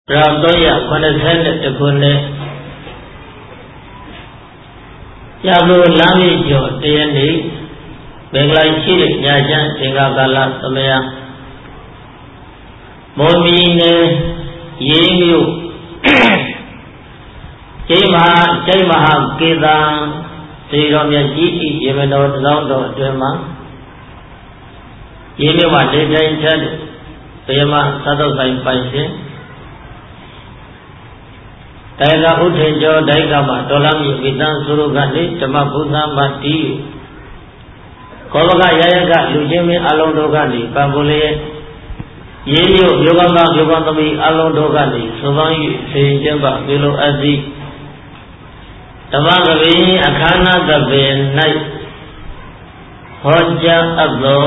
Rabbaya Panasana Takune Yabu Lami Jo Tiani Benglai Chiri Yajan Singakala Samaya Momine Yingu Jaimaha Kida Siromya Jiti Yemeno Zondo Dema Yemima Dita Inchad Yema Sado Sai Paise Taiga Utenjo Daigama Dolami Vitan Surugani Tama Buddha Mati Kovaga Yayaga Lujimi Alondogani Pambule Yeyo Yogami Alondogani Suvangi Sejamba Vilo Azi Tamagavi Akana Gabe Night Hoja Abdo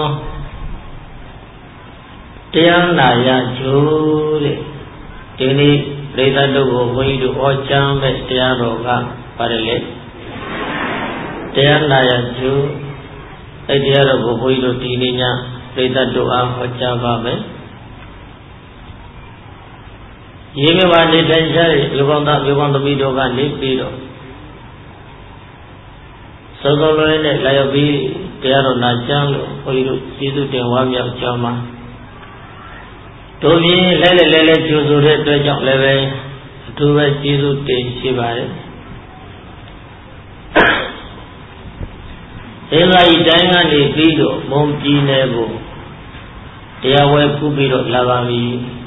Tianaya Juli Tini Rita Dugo Widu Ocham Tiaroga Parale Tianaya Ju Tiarogo Widu Tininya Rita Dua Ochavabe Yemivadi Tenshari Yuganda Vidoga Lipido Sogoloine Layabi Tiaro Najalo Widu Sidu Tenwamya Chama Tobi Lele Juzure Dojak Leve Tuve Jizu Ten Shibare Eva Idanga Lipido Mompi Nebo Tiawe Pubido Lavami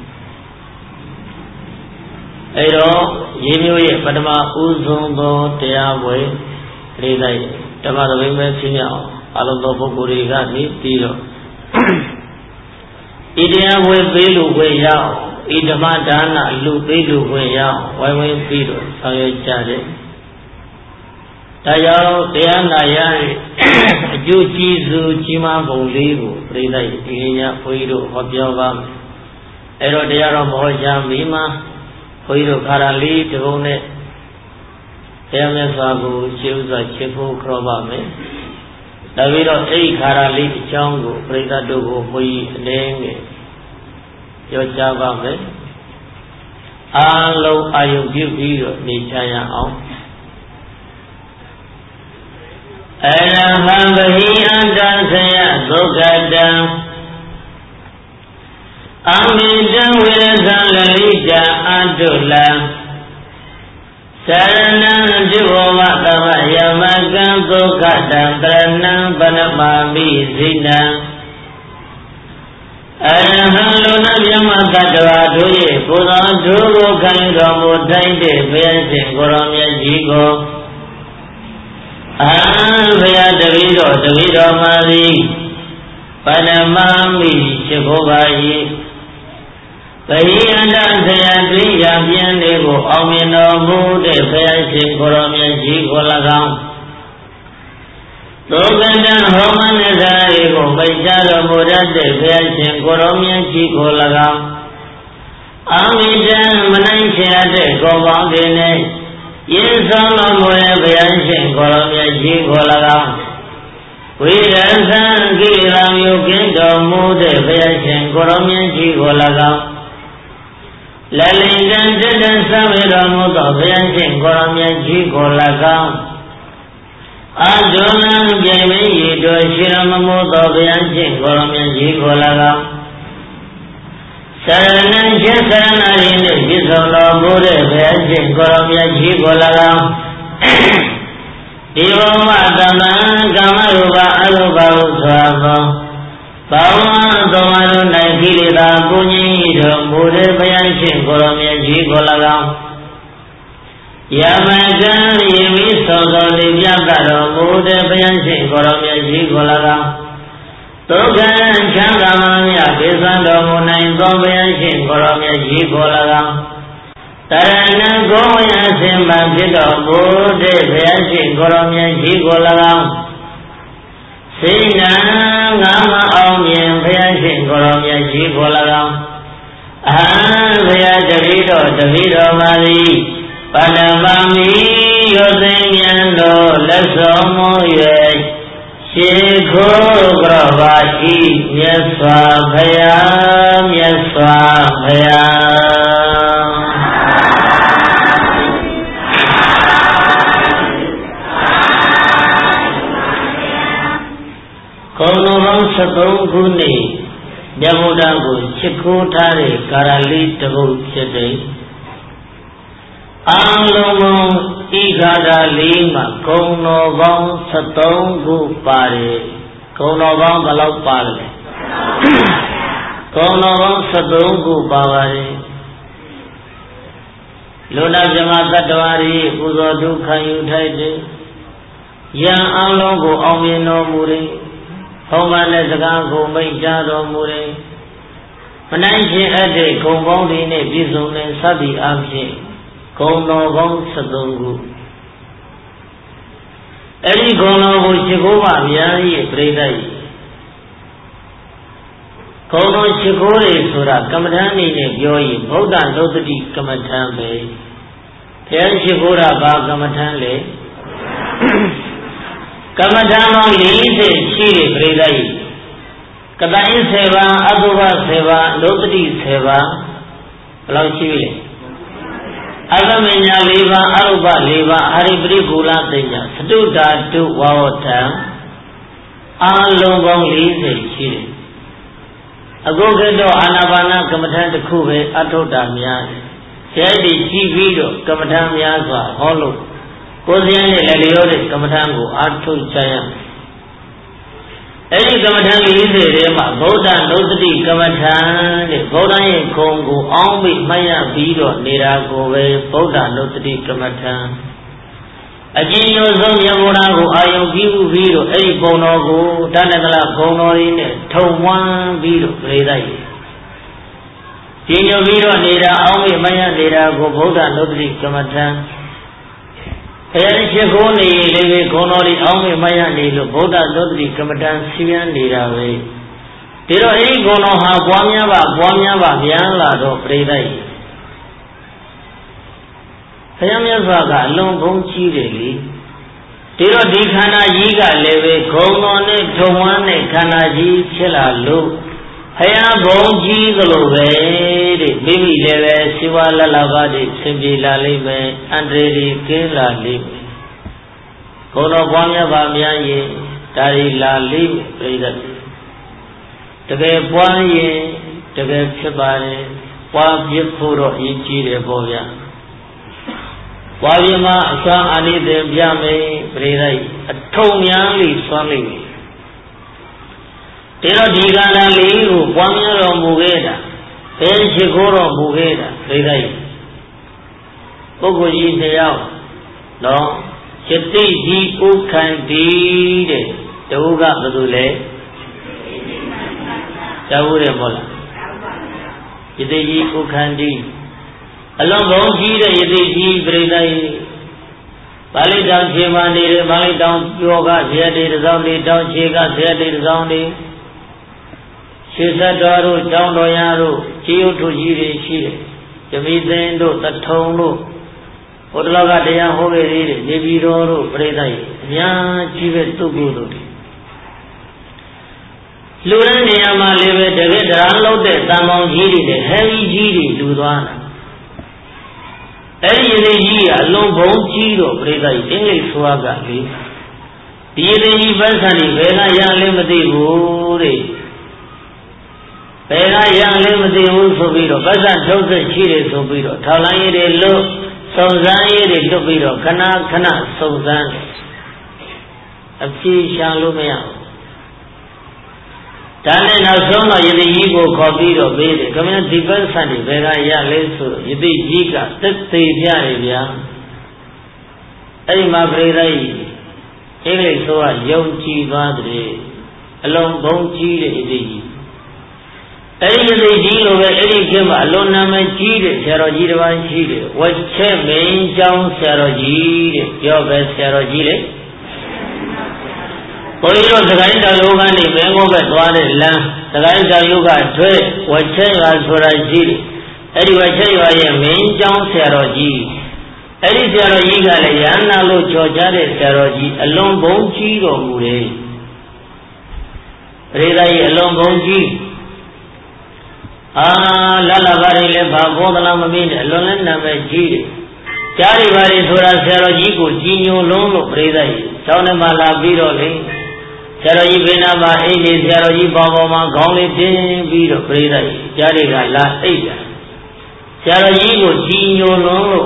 Edo Yemioye Padama Uzongo Tiawe Rilai Tamara Vime Sinya Alondo Puriga Nipido Idea we Belu we yao, Idamadana, Lu Belu we yao, why we Pido, Sayo Chade Tayao, Diana Yari, Jujizu, Chima Bolivu, Rida, Inya, Puido, Hobiova, Erodiaro Moja Mima, Puido Karali, Tone, Emesago, Chilza, Chifu, Krobame. Davido Ei Karali Chango, Preda Dogo, Pui, Nenge, Yojavame, Alo Ayubido, Nichaya on. Elhambahi and Dansaya, Zogada Amidan with Zalalija, Adula. Sarana Jivova Yamaga Gokatan Trana Banamami Zina Arahaluna Yamatadwa Duye Pura Dugo Kandomo Taide Viasin Goromia Jigo Via Davido Mari Panamami Chigobayi Payanda Sayadri Yabian Ego Omino Bude Fayasin Koromia Jigolagam Toganda Homaneda Ego Payjaro Mudade Fayasin Koromia Jigolagam Amidan Mananchade Gobagene Yesama Moya Fayasin Koromia Jigolagam Vidasan Giram Yukindo Mude Fayasin Koromia Jigolagam Lalindan Jidan Samira Muda Viasin Koramya Jigolagam Adunan Jami Yido Shiram Muda Viasin Koramya Jigolagam Saranan Jasanarin Jisola Bude Viasin Koramya Jigolagam Diva Matama Kamaruba Aruba Uswaba Bawa Tomaru Nakilida Puni Bude Bayanshin Koromia Jigolagam Yamagan Yemi Soto Libyakaro Bude Bayanshin Koromia Jigolagam Togan Changamamia Kisando Munai Bayanshin Koromia Jigolagam Tarana Goya Simba Pido Bude Bayanshin Koromia Jigolagam Sina Gama Omien Bayanshin Koromia Jigolagam Via Davido Mari Panamami Yosemiano Lesomo Ye Shikho Gravashi Yaswa Bhaya ခုနှစ်မြတ်ဗုဒ္ဓကိုချစ်ခိုးထားတဲ့ကာရလေးတစ်ပုဒ်ဖြစ်တဲ့အာလုံးပေါင်းဤကာရလေးမှာဂုဏ်တော်ပေါင်း73ခုပါတယ်ဂုဏ်တော်ပေါင်းဘယ်လောက်ပါလဲဂုဏ်တော်ပေါင်း73ခုပါပါတယ်လူနာဇမသတ္တဝါတွေပူဇော်ဒုက္ခယူထိုက်တယ်ယံအလုံးကိုအောင်မြင်တော်မူတယ်ဟောမှတဲ့စကားကိုမိန့်ကြားတော်မူတယ်မနိုင်ခြင်းအပ်တဲ့ဂုဏ်ပေါင်းတွေနဲ့ပြည့်စုံတဲ့သတ္တိအဖြစ်ဂုဏ်တော်ပေါင်း73ခုအဲ့ဒီဂုဏ်တော်ကိုရှိခိုးပါများရဲ့ပြိဋ္ဌာယဂုဏ်တော်ရှိခိုးရဆိုတာကမ္မဋ္ဌာန်းနေနဲ့ပြောရင်ဗုဒ္ဓသုတ္တိကမ္မဋ္ဌာန်းပဲဘုရားရှိခိုးတာဘာကမ္မဋ္ဌာန်းလဲကမ္မဋ္ဌာန်းပေါင်း40ရှိတဲ့ပြိဋ္ဌာယကတယ10ပါးအတုပ10ပါးသုတ္တိ10ပါးဘယ်လောက်ရှိလဲအသမညာ4ပါးအရုပ4ပါးအာရိပရိကူလသိညာသတုဓာတုဝါဝတံအာလုံးပေါင်း40ရှိတယ်အခုကတော့အာနာပါနကမ္မဋ္ဌာန်းတစ်ခုပဲအထုတ်တာများတယ်ဆရာကြီးကြည့်ပြီးတော့ကမ္မဋ္ဌာန်းများစွာဟောလို့ကိုယ်စရနဲ့လည်းလျောတဲ့ကမ္မဋ္ဌာန်းကိုအထုတ်ကြရမယ်အဲ့ဒီကမ္မဋ္ဌာန်း40ထဲမှာဗုဒ္ဓနုစတိကမ္မဋ္ဌာန်းတဲ့ဗုဒ္ဓရဲ့ခုံကိုအောင်းပြီးမှတ်ရပြီးတော့နေတာကိုပဲဗုဒ္ဓနုစတိကမ္မဋ္ဌာန်းအကျဉ်းချုပ်ဆုံးမြတ်ဗုဒ္ဓကိုအာယုံပြုပြီးတော့အဲ့ဒီပုံတော်ကိုတဏ္ဍကလဘုံတော်ရင်းနဲ့ထုံဝန်းပြီးတော့ပြိဋ္ဌာယကျဉ်းချုပ်ပြီးတော့နေတာအောင်းပြီးမှတ်ရနေတာကိုဗုဒ္ဓနုစတိကမ္မဋ္ဌာန်းဘုရားရှိခိုးနေလေပဲဂုဏ်တော်ဒီအောင်းမေမရနေလို့ဗုဒ္ဓသုတ္တိကမ္မဋ္ဌာန်းစီမံနေတာပဲဒီတော့အဲဒီဂုဏ်တော်ဟာပွားများပါများလာတော့ပြိဋ္ဌာယဘုရားမြတ်စွာကအလွန်ဘုန်းကြီးတယ်လေဒီတော့ဒီခန္ဓာကြီးကလည်းပဲဂုဏ်တော်နဲ့ထုံဝန်းတဲ့ခန္ဓာကြီးဖြစ်လာလို့ဘုရားဘုန်းကြီးကလို့ပဲတဲ့မိမိလည်းပဲစိဝါလလပါတိဆင်ပြေလာလိမ့်မယ်အန္တရာယ်ကင်းလာလိမ့်မယ်ဂုဏ်တော်ပွားများပါများရင်ဒါရီလာလိမ့်မယ်ပြိဿတကယ်ပွားရင်တကယ်ဖြစ်ပါတယ်ပွားပြဖို့တော့အရေးကြီးတယ်ပေါ့ဗျာပွားပြမှာအစွမ်းအာနိသင်ပြမယ်ပြိဿအထုံများလေးစွမ်းလိမ့်မယ်ဒီတော့ဒီကံလေးကိုပွားများတော်မူခဲ့တာဘယ်ရှိခိုးတော်မူခဲ့တာပြိဿပုဂ္ဂိုလ်ကြီးတစ်ယောက်နော်ယတိကြီးဥခန္တီတဲ့တဝုကဘယ်သူလဲတဝုတယ်မဟုတ်လားယတိကြီးဥခန္တီအလွန်ဘုံကြီးတဲ့ယတိကြီးပြိဿပါဠိတောင်ခြေမှနေတယ်ပါဠိတောင်ပြောကဇေယတိတစောင်းတွေတောင်ခြေကဇေယတိတစောင်းတွေခြေဆက်တော်တို့ကျောင်းတော်ရတို့ခြေရုပ်ထုကြီးတွေရှိတယ်ဇမိသင်တို့တထုံတို့ဘုဒ္ဓလောကတရားဟောခဲ့သေးတယ်နေပြည်တော်တို့ပြိဿရဲ့အများကြီးပဲတုတ်ကိုတို့လူတဲ့နေရာမှာလည်းပဲတကယ်တရားလုံးတဲ့တန်ပေါင်းကြီးတွေနဲ့ဟဲဝီကြီးတွေလူသွားတာအဲ့ဒီရေကြီးကအလုံးဘုံကြီးတော့ပြိဿရဲ့အင်္ဂလိပ်ဆိုရကလေဒီရေကြီးပန်းစံတွေဘယ်ကရလဲမသိဘူးတဲ့ဘယ်ကရလဲမသိဘူးဆိုပြီးတော့ပန်းစံထုတ်ဆက်ရှိတယ်ဆိုပြီးတော့ထောက်လိုင်းရည်တွေလို့စုံစမ်းရည်တွေလွတ်ပြီးတော့ခဏစုံစမ်းအဖြေရှာလို့မရဘူးဒါနဲ့နောက်ဆုံးတော့ယတိကြီးကိုခေါ်ပြီးတော့ပေးတယ်ခမင်းဒီပန်းစံတွေဘယ်ကရလဲဆိုယတိကြီးကသက်သေးပြတယ်ဗျာအဲ့ဒီမှာပြိဿကြီးအင်္ဂလိပ်ဆိုကယုံကြည်သွားတယ်အလုံးဘုံကြီးတဲ့ယတိကြီးအဲ့ဒီယတိကြီးလိုပဲအဲ့ဒီခေတ်မှာအလွန်နာမည်ကြီးတဲ့ဆရာတော်ကြီးတစ်ပါးရှိတယ်ဝက်ချက်မင်းကျောင်းဆရာတော်ကြီးတဲ့ပြောပဲဆရာတော်ကြီးလေဘုန်းကြီးတို့သခိုင်းတော်ယောဂန်နေဘင်္ဂုဘက်သွားတဲ့လမ်းသခိုင်းတော်ယောဂထွဲဝက်ချက်ရွာဆိုတာရှိတယ်အဲ့ဒီဝက်ချက်ရွာရဲ့မင်းကျောင်းဆရာတော်ကြီးအဲ့ဒီဆရာတော်ကြီးကလည်းရဟန္တာလို့ကြော်ကြားတဲ့ဆရာတော်ကြီးအလွန်ဘုံကြီးတော်မူတယ်ပရိသတ်ကြီးအလွန်ဘုံကြီးလလပါရီလည်းဘာဘောသလားမမေးနဲ့အလွန်လည်းနာမည်ကြီးတယ်ကြားရီပါရီဆိုတာဆရာတော်ကြီးကိုကြီးညိုလုံးလို့ပရိသတ်ကြီးကျောင်းထဲမှာလာပြီးတော့လေဆရာတော်ကြီးဘေးနာမှာအိတ်နေဆရာတော်ကြီးပေါင်းပေါ်မှာခေါင်းလေးတင်းပြီးတော့ပြိဿကြီးကြားတွေကလာအိတ်တာဆရာတော်ကြီးကိုကြီးညိုလွန်းလို့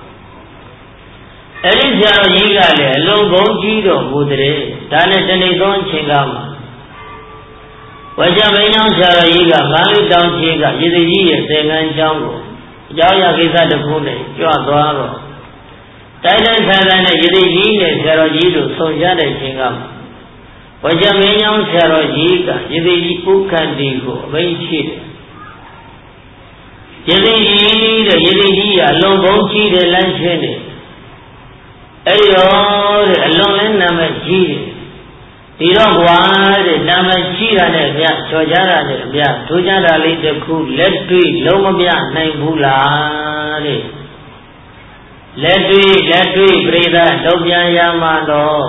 အဲ့ဒီဆရာတော်ကြီးကလည်းအလုံးကုန်ကြီးတော်မူတဲ့ဒါနဲ့တနေ့သောအချိန်ကမှာဝကြမင်းအောင်ဆရာတော်ကြီးကမန္တလေးတောင်ကြီးကရေစကြီးရဲ့သင်္ကန်းကျောင်းကိုအကြောင်းအရာကိစ္စတစ်ခုနဲ့ကြွသွားတော့တိုင်းတိုင်းဆန်းဆန်းနဲ့ရေစကြီးနဲ့ဆရာတော်ကြီးတို့ဆုံရတဲ့ချိန်ကမှာဝကြမင်းအောင်ဆရာတော်ကြီးကရေစကြီးဥက္ကဋ္ဌီကိုအမိန့်ရှိတယ်ရေစကြီးတဲ့ရေစကြီးကအလုံးကုန်ကြီးတဲ့လမ်းချင်းနဲ့အဲ့တော့တဲ့အလွန်လဲနာမည်ကြီးတယ်ဒီတော့ကွာတဲ့နာမည်ကြီးတာနဲ့ဗျချော်ကြတာနဲ့ဗျထူးခြားတာလေးတစ်ခုလက်တွေ့လုံးမပြနိုင်ဘူးလားတဲ့လက်တွေ့ပြိဿလုံးပြန်ရမှာတော့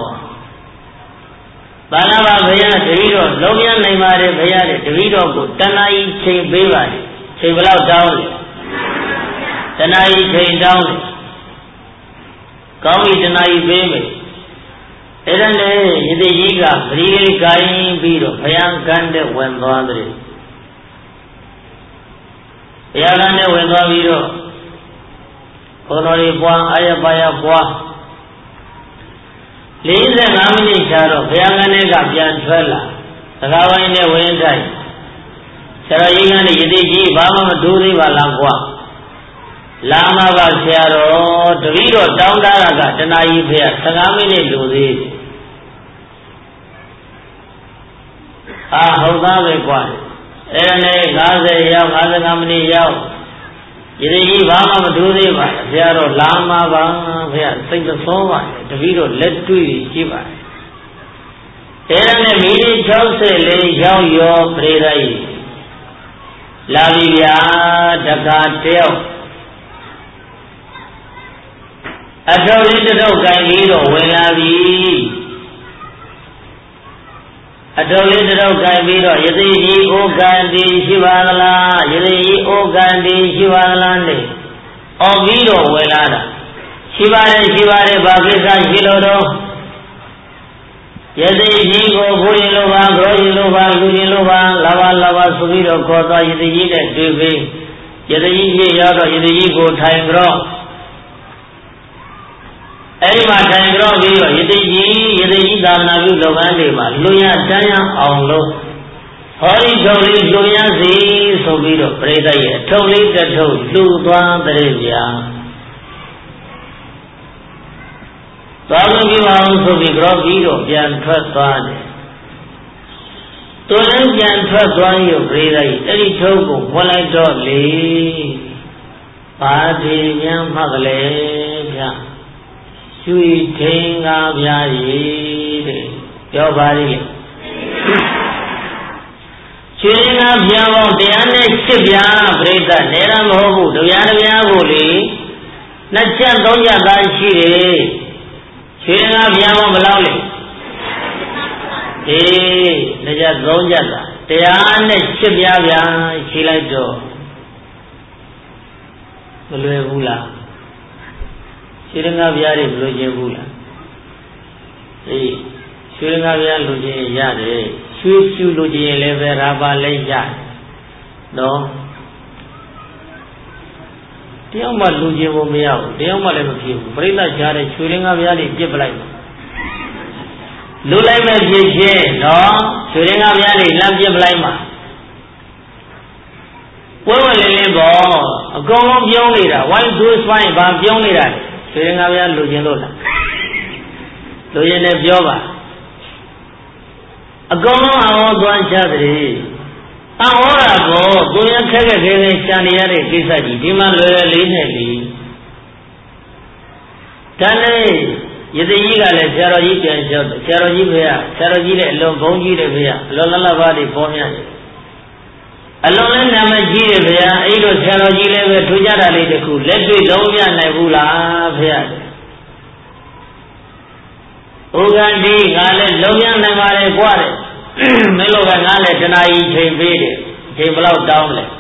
ဘာလာပါဘုရားတပည့်တော်လုံးပြန်နိုင်ပါတယ်ဘုရားတဲ့တပည့်တော်ကိုတဏှာကြီးချိန်ပေးပါတယ်ချိန်ဘယ်လောက်တောင်းလဲတဏှာကြီးချိန်တောင်းတယ်ကောင်းပြီတဏှာကြီးပေးမယ်အဲ့ဒါနဲ့ယတိကြီးကပရိလေးကိုင်းပြီးတော့ဘုရားကန်းတဲ့ဝင်သွားတယ်ဘုရားကန်းတဲ့ဝင်သွားပြီးတော့ဘုန်းတော်ကြီးပွားအာရပါရပွား45မိနစ်ကြာတော့ဘုရားကန်းတဲ့ကပြန်ထွက်လာသကားဝိုင်းနဲ့ဝင်ထိုင်ဆရာကြီးကလည်းယတိကြီးဘာမှမဒိုးသေးပါလားကွာလာမှာပါဆရာတော်တပည့်တော်တောင်းတာကတဏှာကြီးဖေ15မိနစ်လိုသေးတယ်ဟုတ်သားပဲကွာအဲ့ဒါနဲ့50ရောက်55မိနစ်ရောက်ယတိကြီးဘာမှမဒိုးသေးပါဆရာတော်လာမှာပါဖေစိတ်သောပါတပည့်တော်လက်တွေ့ရှိပါတယ်အဲ့ဒါနဲ့မိနစ်64ရောက်ရောပြိဿကြီးလာပြီဗျာတခါတယောက်အထောက်လေးတစ်ထုပ်ကင်ပြီးတော့ဝင်လာပြီအထောက်လေးတစ်ထုပ်ကင်ပြီးတော့ယသိကြီးဩကံတိရှိပါသလားယသိကြီးဩကံတိရှိပါသလားနဲ့အော်ပြီးတော့ဝင်လာတာရှိပါတယ်ဘာကိစ္စရှိလို့တော့ယသိကြီးကိုဘုရင်လိုပါဂရောရင်လိုပါလူရင်လိုပါလာပါဆိုပြီးတော့ခေါ်သွားယသိကြီးနဲ့တွေ့ပြီးယသိကြီးပြရောက်တော့ယသိကြီးကိုထိုင်ကြောအဲ့ဒီမှာထိုင်ကြတော့ပြီးတော့ယတိကြီးသာနာပြုလုပ်ငန်းတွေမှာလူရတန်းရအောင်လို့ဟောဒီထုတ်လေးလူရစီဆိုပြီးတော့ပြိဿရဲ့အထုပ်လေးတစ်ထုပ်လူသွားတဲ့ဗျာသွားလို့ပြအောင်ဆိုပြီးကြောပြီးတော့ပြန်ထွက်သွားတယ်သူလည်းပြန်ထွက်သွားရုံပြိဿရဲ့အဲ့ဒီထုပ်ကိုဖွင့်လိုက်တော့လေဘာဒီများမှကလေးဗျာရွှေထင်းကားပြားရည်တဲ့ပြောပါလိမ့်ရွှေထင်းကားပြားပေါင်း108ပြားပြိဿနေရမဟုတ်ဘူးတရားကိုလေ2ချက်3ချက်သားရှိတယ်ရွှေထင်းကားပြားပေါင်းဘယ်လောက်လဲ2ချက်3ချက်သား108ပြားဗျာရှိလိုက်တော့မလွယ်ဘူးလားရွှေရငါပြားတွေမလို့ခြင်းဘူးလားရွှေရငါပြားလို့ခြင်းရတယ်ရွှေဖြူလို့ခြင်းလည်းပဲရာပါလည်းရတယ်နော်တယောက်မှလူခြင်းကိုမရဘူးတယောက်မှလည်းမဖြစ်ဘူးပြိဿရှားတဲ့ရွှေရငါပြားတွေပြစ်ပလိုက်လူလိုက်မဲ့ဖြစ်ချင်းနော်ရွှေရငါပြားတွေလမ်းပြစ်ပလိုက်မှာပွဲဝင်လင်းလင်းပေါ့အကုန်လုံးပြုံးနေတာဝိုင်းဒိုးဆွိုင်းဘာပြုံးနေတာရွှေငါပြားလူချင်းလို့လားလူချင်းနဲ့ပြောပါအကုန်လုံးအောင်သွားချသည်အော်တာကိုကိုရခက်ခဲရှာနေရတဲ့ကိစ္စကြီးဒီမှာလွယ်လွယ်လေးနဲ့လီဒါနဲ့ယသိကြီးကလည်းဆရာတော်ကြီးပြန်လျှောက်တယ်ဆရာတော်ကြီးဖေရဆရာတော်ကြီးလည်းအလွန်ဘုန်းကြီးတယ်ဖေရအလွန်လဘတွေပေါ်များတယ်အလွန်လည်းနာမကြီးတယ်ဗျာအဲ့လိုဆရာတော်ကြီးလည်းပဲထူးခြားတာလေးတစ်ခုလက်တွေ့လုံးပြနိုင်ဘူးလားဗျာဥက္ကန္တိငါလည်းလုံးပြနိုင်ပါလေကွာတဲ့မင်းတို့ကငါလည်းတဏှာကြီးချိန်ပေးတယ်ချိန်ဘယ်လောက်တောင်းလဲ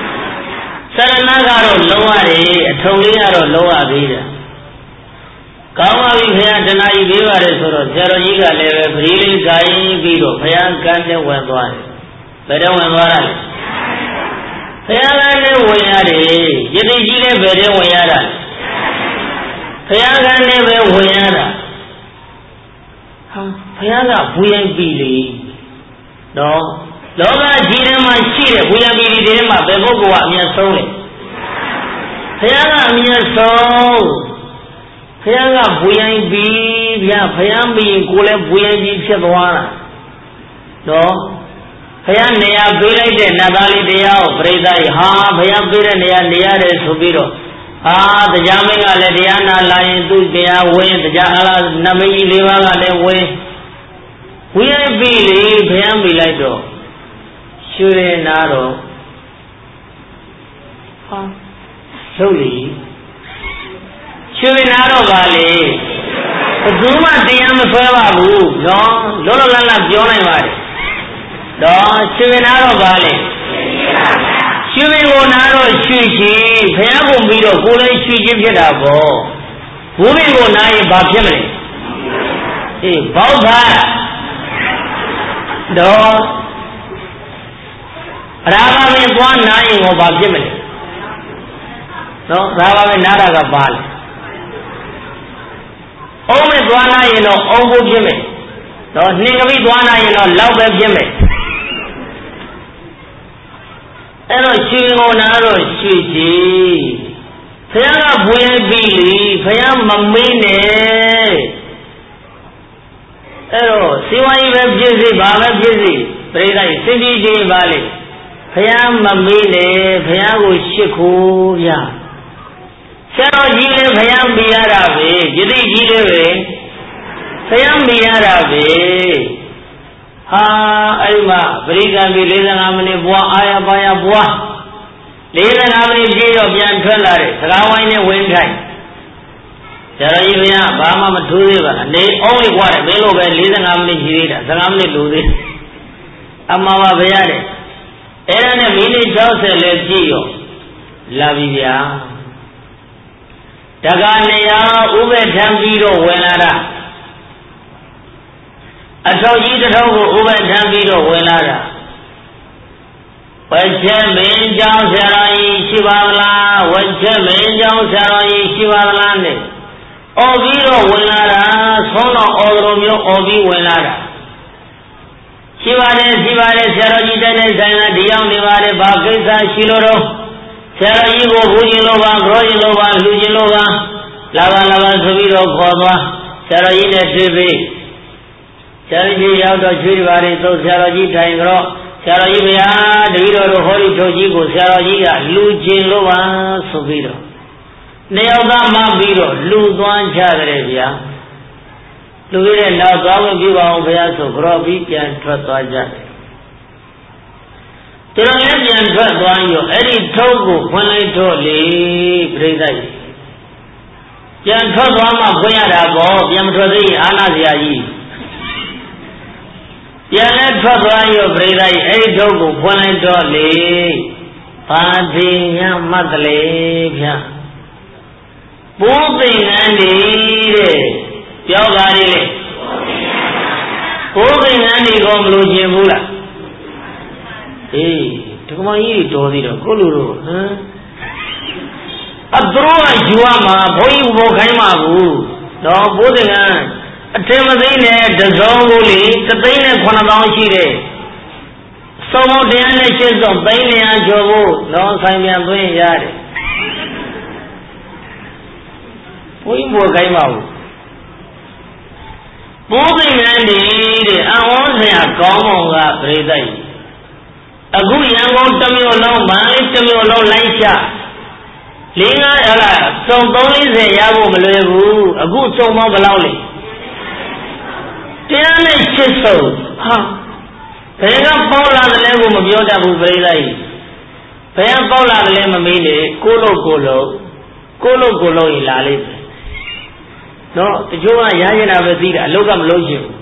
ဆရဏကတော့လုံးရတယ်အထုံလေးကတော့လုံးရသေးတယ်ကောင်းပါပြီခင်ဗျာတနာကြီးပေးပါတယ်ဆိုတော့ဆရာတော်ကြီးကလည်းပဲပရိလေးဂိုင်းပြီးတော့ဘုရားကန်းနဲ့ဝင်သွားတယ်ဘယ်တော့ဝင်သွားတာလဲဘုရားကန်းနဲ့ဝင်ရတယ်ယတိကြီးလည်းဘယ်တော့ဝင်ရတာလဲဘုရားကန်းနဲ့ပဲဝင်ရတာဟာဘုရားကဘူရင်ပြီလေနော်လောကကြီးထဲမှာရှိတဲ့ဘူရင်ပြီတွေထဲမှာဘယ်ပုဂ္ဂိုလ်ကအမြတ်ဆုံးလဲဘုရားကအမြတ်ဆုံးဘုရားကဘူရင်ပြီဗျာဘုရားပြီကိုလည်းဘူရင်ပြီဖြစ်သွားတာနော်ဘုရားနေရာပေးလိုက်တဲ့နတ်သားလေးတရားကိုပြိဿကြီးဟာဘုရားပေးတဲ့နေရာနေရတယ်ဆိုပြီးတော့တရားမင်းကလည်းတရားနာလာရင်သူ့တရားဝင်တရားအလားနမကြီး၄ပါးကလည်းဝင်ဝိရင်ပြီလေဘုရားပြီလိုက်တော့ရွှေရနာတော့ဟာထုတ်လီရွှေရနာတော့ပါလေဘယ်သူမှတရားမဆွဲပါဘူးနော်လောလောလတ်လတ်ပြောနိုင်ပါတယ်တော့ရွှေရနာတော့ပါလေရွှေကိုနာတော့ရွှေရှိဘုရားကုန်ပြီးတော့ကိုယ်လည်းရွှေချင်းဖြစ်တာပေါ့ဘုရင်ကိုနာရင်ဘာဖြစ်မလဲအေးဘောက်ဖာတော့ရာဂမင်းသွားနာရင်ကိုဘာဖြစ်မလဲနော်ရာဂမင်းနာတာကပါလေအုံးမဲ့သွားနာရင်တော့အုံးဖို့ဖြစ်မယ်နော်နှင်ကပိသွားနာရင်တော့လောက်ပဲဖြစ်မယ်အဲ့တော့ရွှေကိုနာတော့ရွှေကြီးဘုရားကဘွေပြီလေဘုရားမမေးနဲ့အဲ့တော့စီဝါကြီးပဲဖြစ်စေဘာပဲဖြစ်စေပြိဿကြီးစိတ်ကြီးကြီးပါလေဘုရားမမေးနဲ့ဘုရားကိုရှ िख ိုးဗျာဆရာတော်ကြီးလည်းဘုရားမိရတာပဲယတိကြီးလည်းပဲဘုရားမိရတာပဲဟာအဲ့မှာပရိကံပြီး45မိနစ်ဘွားအာရပါရဘွား45မိနစ်ပြည့်တော့ပြန်ထွက်လာတယ်စကားဝိုင်းနဲ့ဝင်ထိုင်ဆရာတော်ကြီးဘုရားဘာမှမထူးသေးပါလားနေအောင်လေးကွာတယ်မင်းတို့ပဲ45မိနစ်ရှိသေးတာ15မိနစ်လိုသေးအမှန်ပါဗျာတဲ့အဲ့ဒါနဲ့မိနစ်60လည်းပြည့်ရောလာပြီဗျာတက္ကနေရဥပ္ပထံပြီးတော့ဝင်လာတာအထောက်ကြီးတစ်ထောက်ကိုဥပ္ပထံပြီးတော့ဝင်လာတာဝက်ချက်မင်းကြောင့်ဆရာတော်ကြီးရှိပါလားဝက်ချက်မင်းကြောင့်ဆရာတော်ကြီးရှိပါလားနဲ့အော်ပြီးတော့ဝင်လာတာဆုံးတော့အော်လိုမျိုးအော်ပြီးဝင်လာတာရှိပါတယ်ရှိပါတယ်ဆရာတော်ကြီးတဲ့ဆိုင်ကဒီရောက်နေပါတယ်ဘာကိစ္စရှိလို့တော့ဆရာတော်ကြီးကိုဘူးခြင်းလို့ပါကြောခြင်းလို့ပါလူခြင်းလို့ပါလာပါဆိုပြီးတော့ခေါ်သွားဆရာတော်ကြီးနဲ့တွေ့ပြီးဆရာကြီးရောက်တော့ချွေးပါတယ်သို့ဆရာတော်ကြီးထိုင်တော့ဆရာတော်ကြီးဗျာတပည့်တော်တို့ဟောဒီထုတ်ကြီးကိုဆရာတော်ကြီးကလူခြင်းလို့ပါဆိုပြီးတော့နှစ်ယောက်သားမှပြီးတော့လူသွားကြတယ်ဗျာလူရတဲ့နောက်သွားဝင်ပြပါအောင်ဘုရားဆိုကြောပြီးပြန်ထွက်သွားကြတယ်သူတို့လည်းပြန်ထွက်သွားရောအဲ့ဒီထုတ်ကိုဖွင့်လိုက်တော့လေပြိဿကြီးပြန်ထွက်သွားမှဖွင့်ရတာပေါ့ပြန်မထွက်သေးရင်အာနာစရာကြီးပြန်လဲထွက်သွားရောပြိဿကြီးအဲ့ဒီထုတ်ကိုဖွင့်လိုက်တော့လေဘာတိညာမတ်တလေဗျာဘိုးပင်ငန်းနေတဲ့ပြောပါလေလေဘိုးပင်ငန်းဒီကောမလို့ခြင်းဘူးလားအေးဒကမကြီးတော်သေးတော့ကိုလူတို့ဟမ်အသူတို့ကယူရမှာဘုန်းကြီးဘောခိုင်းမှာဘူးတော့ဘိုးပင်ငန်းအထင်မသိနဲ့တစုံကိုလေ3,900ရှိတယ်စုံပေါင်း180စုံ300ကျော်ဖို့တော့ဆိုင်ပြန်သွင်းရတယ်ဘုန်းကြီးဘောခိုင်းမှာဘူးဘိုးပင်ငန်းတဲ့အံ့ဩစရာကောင်းပုံကပြိဿကြီးအခုရန်ကုန်တစ်မြို့လုံးမန္တလေးတစ်မြို့လုံးလိုက်ချ4-5ဟလာစုံ340ရဖို့မလွယ်ဘူးအခုစုံပေါင်းဘယ်လောက်လဲ108စုံဟာဘယ်ကပေါက်လာတယ်လဲကိုမပြောတတ်ဘူးပြိဿကြီးဘယ်ကပေါက်လာတယ်လဲမမေးလေကိုလို့ရင်လာလိမ့်မယ်နော်တချို့ကရရင်တာပဲသိတာအလုပ်ကမလုပ်ချင်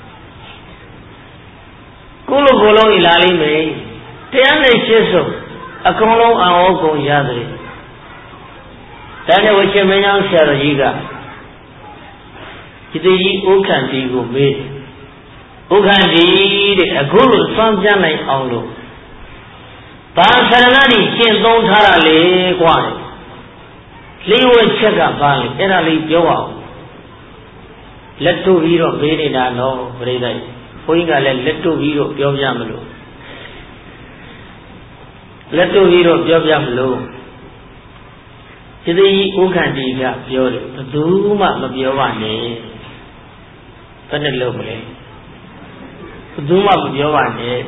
ဘူးကိုလို့လာလိမ့်မယ်108စုံအကုန်လုံးအောင်အကုန်ရတယ်ဒါနဲ့ဝချင်းမင်းကြောင့်ဆရာတော်ကြီးကจิตยีอุคันตีကိုမေးဥက္ခန္တိတဲ့အခုလိုစွမ်းပြနိုင်အောင်လို့ဘာသရဏတိရှင်းသုံးထားတာလေကွာလေးဝက်ချက်ကဘာလဲအဲ့ဒါလေးပြောအောင်လက်တို့ပြီးတော့မေးနေတာနော်ပြိဿကြီးဘုန်းကြီးကလည်းလက်တို့ပြီးတော့ပြောပြမလို့လက်တို့ပြီးတော့ပြောပြမလို့จิตยีဥက္ခန္တိကပြောတယ်ဘယ်သူမှမပြောပါနဲ့ဘယ်နဲ့လုပ်မလဲဘယ်သူမှမပြောပါနဲ့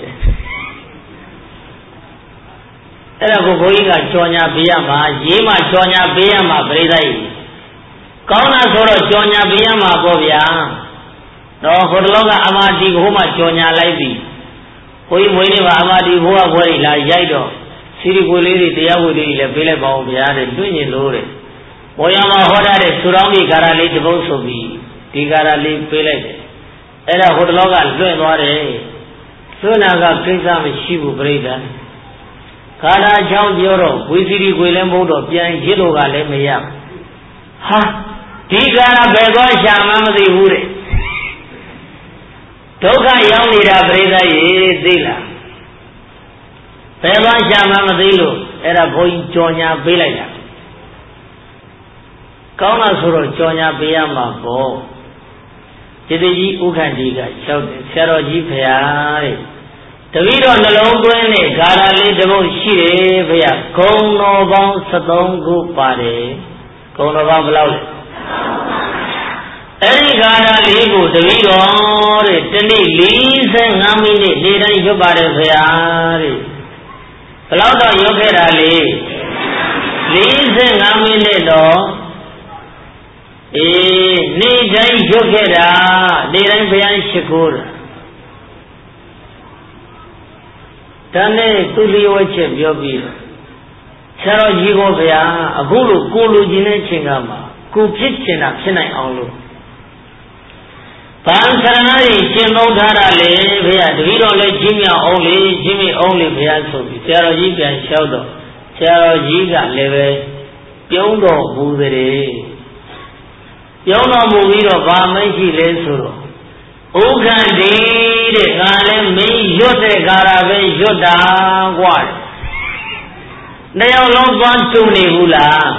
အဲ့ဒါကိုဘုန်းကြီးကကြော်ညာပေးရမှာရေးမှကြော်ညာပေးရမှာပြိဿကြီးကောင်းတာဆိုတော့ကြော်ညာပေးရမှာပေါ့ဗျာတော့ဟိုတလောကအမာတီကိုမှကြော်ညာလိုက်ပြီဘုန်းကြီးမွေးနေပါအမာတီဘိုးကဘွဲကြီးလာရိုက်တော့စီရီကိုလေးတွေတရားဝေလေးတွေလည်းပေးလိုက်ပါအောင်ဗျာတဲ့တွင့်ရင်လို့တဲ့ဘောရမှာဟောထားတဲ့ဆူတောင်းဒီကာရာလေးတစ်ပုဒ်ဆိုပြီးဒီကာရာလေးပေးလိုက်တယ်အဲ့ဒါဟိုတလောကလွင့်သွားတယ်လွင့်တာကကိစ္စမရှိဘူးပြိဿကာရာအကြောင်းပြောတော့ဝီစီရီကိုလည်းမဟုတ်တော့ပြန်ရစ်လို့ကလည်းမရဟာဒီကာရာဘယ်ကောရှာမှမသိဘူးတဲ့ဒုက္ခရောက်နေတာပြိဿရေသိလားဘယ်ကောရှာမှမသိလို့အဲ့ဒါဘုန်းကြီးကြော်ညာပေးလိုက်တာကောင်းလားဆိုတော့ကြော်ညာပေးရမှာပေါ့จิตကြီးဥက္ခန္တိကလျှောက်တယ်ဆရာတော်ကြီးဖေဟာတဲ့တပည့်တော်နှလုံးသွင်းနဲ့ဂါထာလေးတစ်ပုဒ်ရှိတယ်ဖေဟာဂုဏ်တော်ပေါင်း73ခုပါတယ်ဂုဏ်တော်ပေါင်းဘယ်လောက်လဲအဲ့ဒီဂါထာလေးကိုတပည့်တော်တဲ့တနေ့45မိနစ်နေ့တိုင်းရွတ်ပါတယ်ဖေဟာတဲ့ဘယ်လောက်တော့ရွတ်ခဲ့တာလေ45မိနစ်တော့နေ့တိုင်းရွတ်ခဲ့တာနေ့တိုင်းဘုရားရှိခိုးတာဒါနဲ့သူလျောချက်ပြောပြီးဆရာတော်ကြီးကိုဘုရားအခုလိုကိုလူကြီးနဲ့ချိန်ကမှာကိုဖြစ်ချင်တာဖြစ်နိုင်အောင်လို့ဘာသရဏကြီးရှင်းသုံးထားတာလေဘုရားတပည့်တော်လည်းကြီးမြောက်အောင်လေကြီးမြောက်အောင်လေဘုရားဆိုပြီးဆရာတော်ကြီးပြန်လျှောက်တော့ဆရာတော်ကြီးကလည်းပဲပြုံးတော်မူတဲ့ပြောင်းတော်မူပြီးတော့ဗာမရှိလဲဆိုတော့ဥက္ခန္တိတဲ့ငါလည်းမင်းရွတ်တဲ့ကာရာပဲရွတ်တာกว่าနှစ်ယောက်လုံးသွားတူနေဘူးလား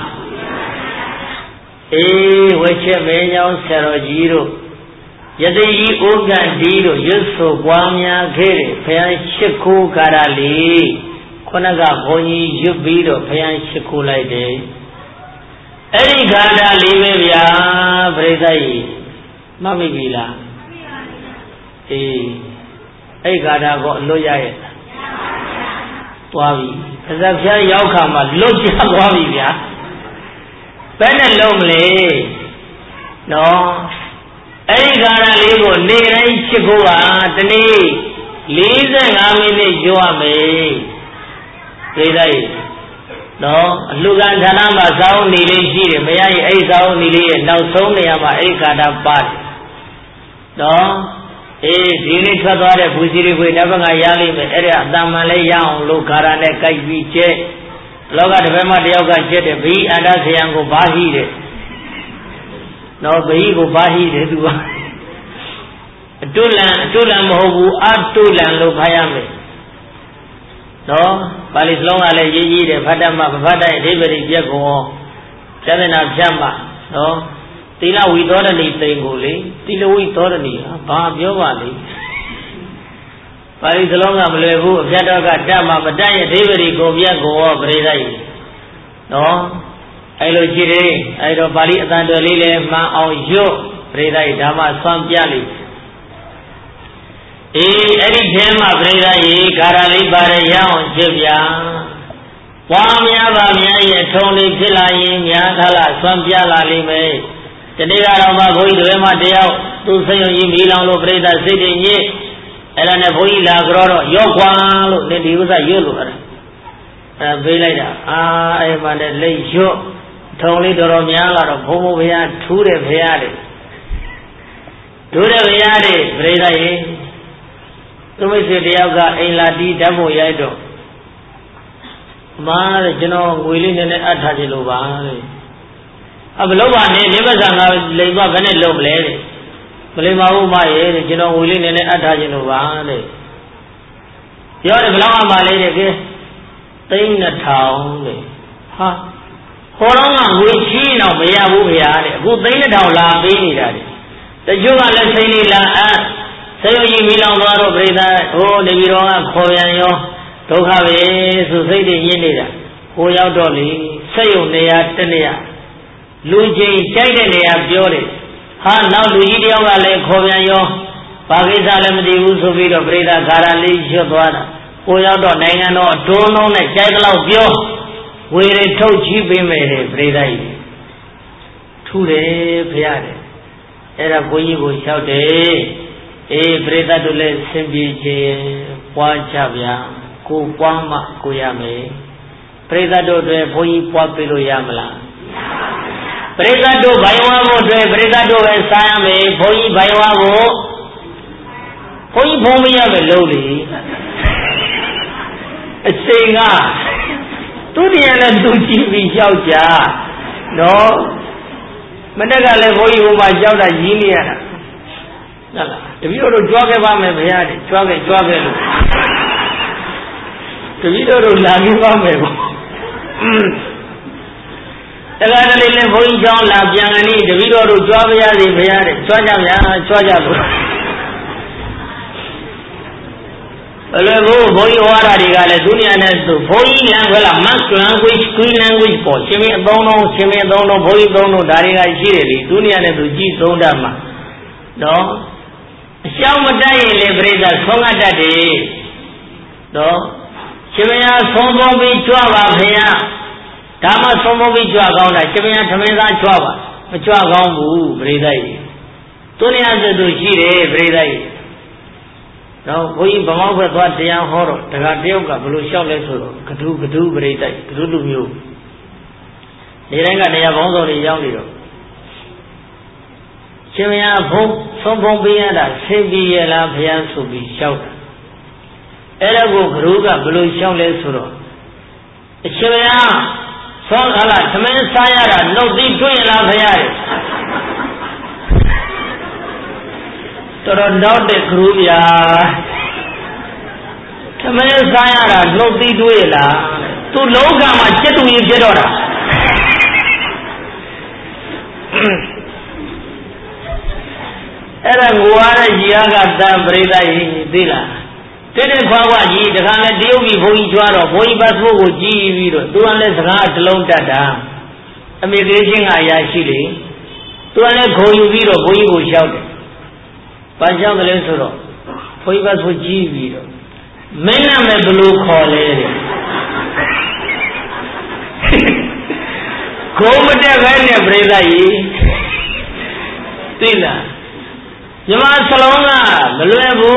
ဝက်ချက်မင်းကြောင့်ဆရာတော်ကြီးတို့ယသိကြီးဥက္ကန္တိတို့ရွတ်ဆိုပွားများခဲ့တယ်ဘုရားရှိခိုးကာရာလေးခုနကဘုန်းကြီးရွတ်ပြီးတော့ဘုရားရှိခိုးလိုက်တယ်အဲ့ဒီခန္ဓာလေးပဲဗျာပြိဿကြီးမှတ်မိပြီလားအဲ့ခန္ဓာကိုအလွတ်ရရဲ့သွားပြီပါဇက်ဖြန်းရောက်ခါမှာလွတ်ပြသွားပြီဗျာဘယ်နဲ့လုံးမလဲနော်အဲ့ဒီခန္ဓာလေးကိုနေ့တိုင်းချစ်ဖို့ကတနေ့45မိနစ်ရွတ်ရမယ်ပြိဿကြီးနော်အလှကံဌာနမှာဇောင်းနေလေးရှိတယ်မရရင်အဲ့ဇောင်းနေလေးရဲ့နောက်ဆုံးနေရာမှာအဲ့ခန္ဓာပါတယ်နော်ဒီနေ့ထွက်သွားတဲ့ဘူစီတွေနဘငါရလိမ့်မယ်အဲ့ဒါအတန်မှန်လေးရအောင်လို့ခါရနဲ့ကြိုက်ပြီးကျဲလောကတပည့်မတယောက်ကကျက်တယ်ဘိအန္တဆယံကိုဘာဟိတဲ့နော်ဘိကိုဘာဟိတဲ့သူကအတုလံမဟုတ်ဘူးအတုလံလို့ဖတ်ရမယ်နော်ပါဠိစလုံးကလည်းရေးကြီးတယ်ဖတ်တတ်မှမဖတ်တတ်အဓိပ္ပာယ်ပြက်ကုန်ကျမ်းနာဖြတ်မှနော်သီလဝိသောရဏီသိင်ကိုလေသီလဝိသောရဏီဘာပြောပါလိမ့်ပါဠိစလုံးကမလွယ်ဘူးအဖြတ်တော့ကတတ်မှမတတ်ရဲ့အဓိပ္ပာယ်ကိုပြက်ကုန်ပရိသတ်ကြီးနော်အဲ့လိုကြည့်တယ်အဲ့တော့ပါဠိအတန်တော်လေးလည်းမှန်အောင်ရွတ်ပရိသတ်ကြီးဓမ္မဆွမ်းပြလိမ့်အဲ့ဒီထဲမှာပြိဿရေခါရလေးပါတယ်ရအောင်ရှင်းပြဝါများပါများရဲ့ထုံလေးဖြစ်လာရင်များခါလာဆွမ်းပြလာလိမ့်မယ်တနေ့ကတော့မှဘုန်းကြီးတွေမှတယောက်သူစိတ်ယုံကြည်မိလောင်လို့ပြိဿစိတ်တည်ညစ်အဲ့ဒါနဲ့ဘုန်းကြီးလာကြတော့ရော့ခွာလို့ဒီဥစ္စာရွတ်လို့အဲ့ပေးလိုက်တာအဲ့မှလည်းလက်ရွတ်ထုံလေးတော်တော်များလာတော့ဘုံဘုရားထူးတယ်ဘုရားတဲ့ထူးတယ်ဘုရားတဲ့ပြိဿရေသူမိတ်ဆွေတယောက်ကအိမ်လာတီးဓာတ်ဖို့ရိုက်တော့မားတဲ့ကျွန်တော်ငွေလေးနည်းနည်းအပ်ထားခြင်းလို့ပါတဲ့ဘလို့ပါနဲ့နိဗ္ဗာန်ကလိမ်သွားဘယ်နဲ့လုံးမလဲတဲ့ Beli mau mai di Cina uli nenek ada Cina balik. Ya di belakang balik deh, tinggal tahu deh. Ha, orang aku Cina bayar buaya deh, aku tinggal tahu lebih ni dah deh. Terjual le sini lah, saya ini bilang baru berita, oh di biroan koyan yo, doa susah deh ini dah. Koyan doli, saya ni ya, luji cai ni ya biore. Ha, now luji dia orang koyan yo. Bagi salam di usul video berita karali jodwana. Koyan do nengan do dono ne cai kalau bio, wira tahu cipi mere berita ini. Thule biar. Era koyi ko chaude berita dole simbi je pwa chabya ko pwa ma ko yame berita do de koyi pwa pi lo yamla berita do baiwa mo de berita do be sa yame koyi baiwa ko koyi phon mi yabe lo li asing nga tu diya la tu chi bi chau ja no Mereka le koi rumah jauh dah jini ada, nala. Tapi orang jual ke bawah me bayar, jual ke lu. Tapi orang lagi bawah me. Kalau ada le koi jauh lah jangan ni. Tapi orang jual bayar, jual lu. Kalau koi orang di kala dunia ni tu, koi language lah, mas language, kui language pun. Cuma dono, koi dono dari kala sini, dunia ni tu ji dono mah, no. Siapa macam ni berita, songa tadi, no. Cuma yang sombong bicara bahaya, dama sombong bicara kau dah, cuma yang themesa cuaba, bicara kau bu berita ini. Dunia tu sini berita ini. Now, koi bamau bertuah tiang horor, dengan tiang ka belum siap lesu, kedu beritai, kedu lumio. Ni renga dia bangsa ni yang ni lo. Cuma sombong biar dah, sebi ialah biar subi siap. Era ko kedu ka belum siap lesu lo. Cuma soal kalah, temen saya dah, noti tu ialah biar. Terus dah dek guru ya, kemana saya dah noti dua lah, tu loga macam tu ini jadi orang. Era gua ada jia kata berita ini tidak. Tidak bawa ji, dengan dia ubi boi juara, boi pasmu uji biru, tuan le sekarang telung dada, Amerika ayah sini, tuan le kau biru boi boi Panjang kalian suruh, koi bas uji biru. Mana me belum khole. Kau macam mana berita ini? Tidak. Jemaah salonga belum bu.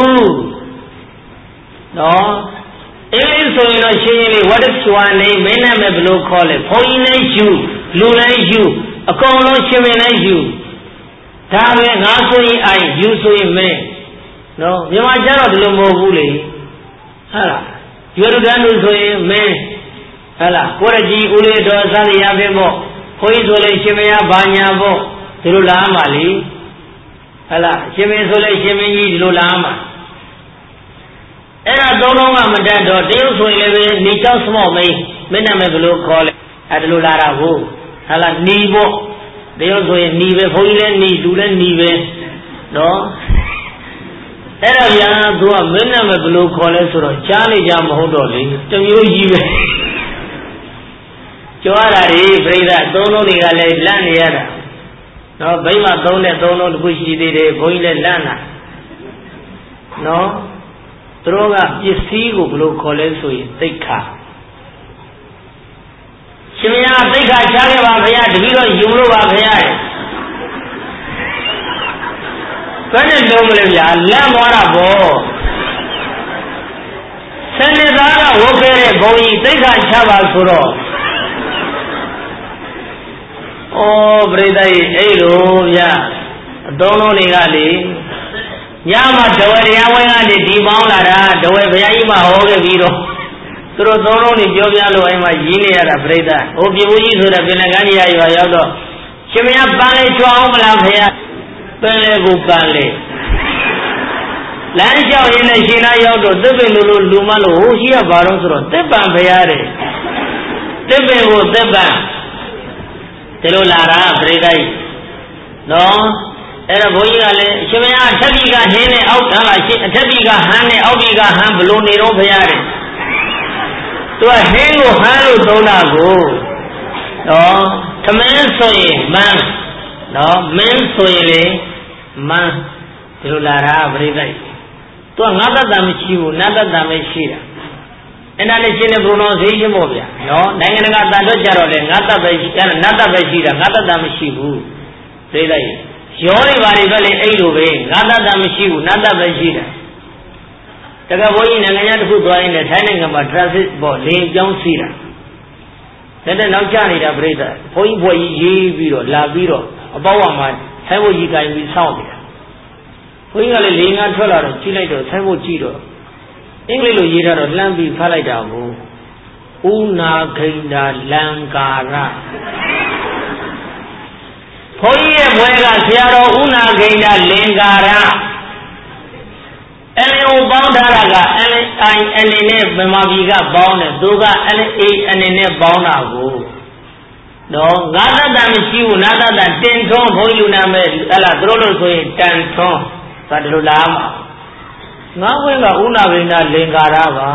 No. Ini soalnya sini what is one name? Mana me belum khole. Koi naik ju, lu naik ju, aku orang cuma naik ju. Tapi ngasui ai, jusui me, no, memang cara belum mau boleh, hala, jual dan usui me, hala, korji ule dosa dia bemo, koi sole cemaya banyak bo, terus lama li, hala, cemaya sole cemaya terus lama. Era dono ngam dah do, dia usui lebe nikah semua me, mana me belum call, ada lu lara bo, hala ni bo. Dia soal ni be, boleh ni, dulu ni be, no. Era yang dua mana me belum kolej suruh, cari jam hodoh ni, terus jibe. Cuara ni berita, dono ni kalau lan ni ada, no, bayi mak dono kuci dia, boleh lana, no. Terus isi ko belum kolej suai, tikar. Cuma tiga cari bahaya, dulu jumlah bahaya. Kerana dulu ya, Allah mara bo. Senedara wokere boi tiga caba suro. Oh berita ini, ya, dono ningali. Nyama dawai yang wayang di bawah lara, dawai bayai mah hoge biro. Terus dono ni jawabnya lo emang ini ada berita. Oh biuji sudah bilang kan ya ya ya do. Cuma yang paling cuau malam ya. Pele Gupale Lansha in the Shina Yodo, Tibelu Lumalo, Hushia Barosro, Tiban Bayare Tibewo Tiban Telulara, Bredai No, Era Boyale, Shimea Tabiga Hene out Tabiga Hane, Obiga Hambuloni Bayare To a Halo Halo Donago No, Taman Soy, man No, men soile man Telulara, Bredai To another Damishu, another Damishira. And I listen to pronunciation of ya. No, Nanganaga Jarole, Nata Bashira, Nata Damishu. Say that. Yori Varivale Aidove, Nata Damishu, Nata Bashira. Tagaboy Nangana who dwell in the Tanning of a transit board, Lane John Sira. Then the Naujani Breda, Point Boy Ye Viro, La Viro, about my Savo Yika in Sound. We are laying on Tolar, Chilato, Savo Chiro. English Yira, Lambi Paladago. Una Kinda Lankara. Poye Buega Siaro, Una Kinda Lengara. Elio Boundaraga, Eline Bemaviga Bound, Duga, Eline Boundago. No, rather than you, rather than 10 ton, Hoyuna, Ella Drolo, 10 ton. Padulama. Now we are una vina lingarava.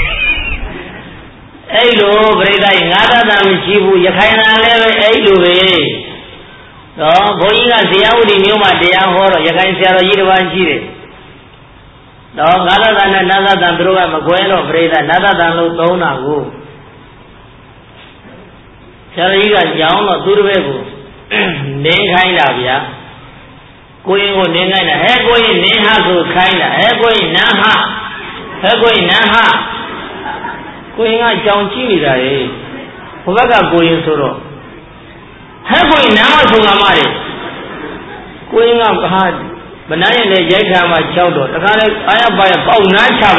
Elo, Breda, other than Chibu, Yakana level, Elo. No, Boyina, the Audi Numa, the Ahoro, Yakan Yivan Chile. No, other than another than Druga Magueno, Breda, another than Lutona. Shariga, Young or Turbebu. Nengainavia. Going on in a going Neha to Kaina, going Naha, going Naha, going on John Chivida, Hovaga going Soro. Going Nama to Amari, going up hard, but I am the Jakama Chowdo. I have by a pound Nacha.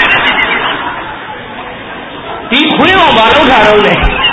Be queen of Baluka only.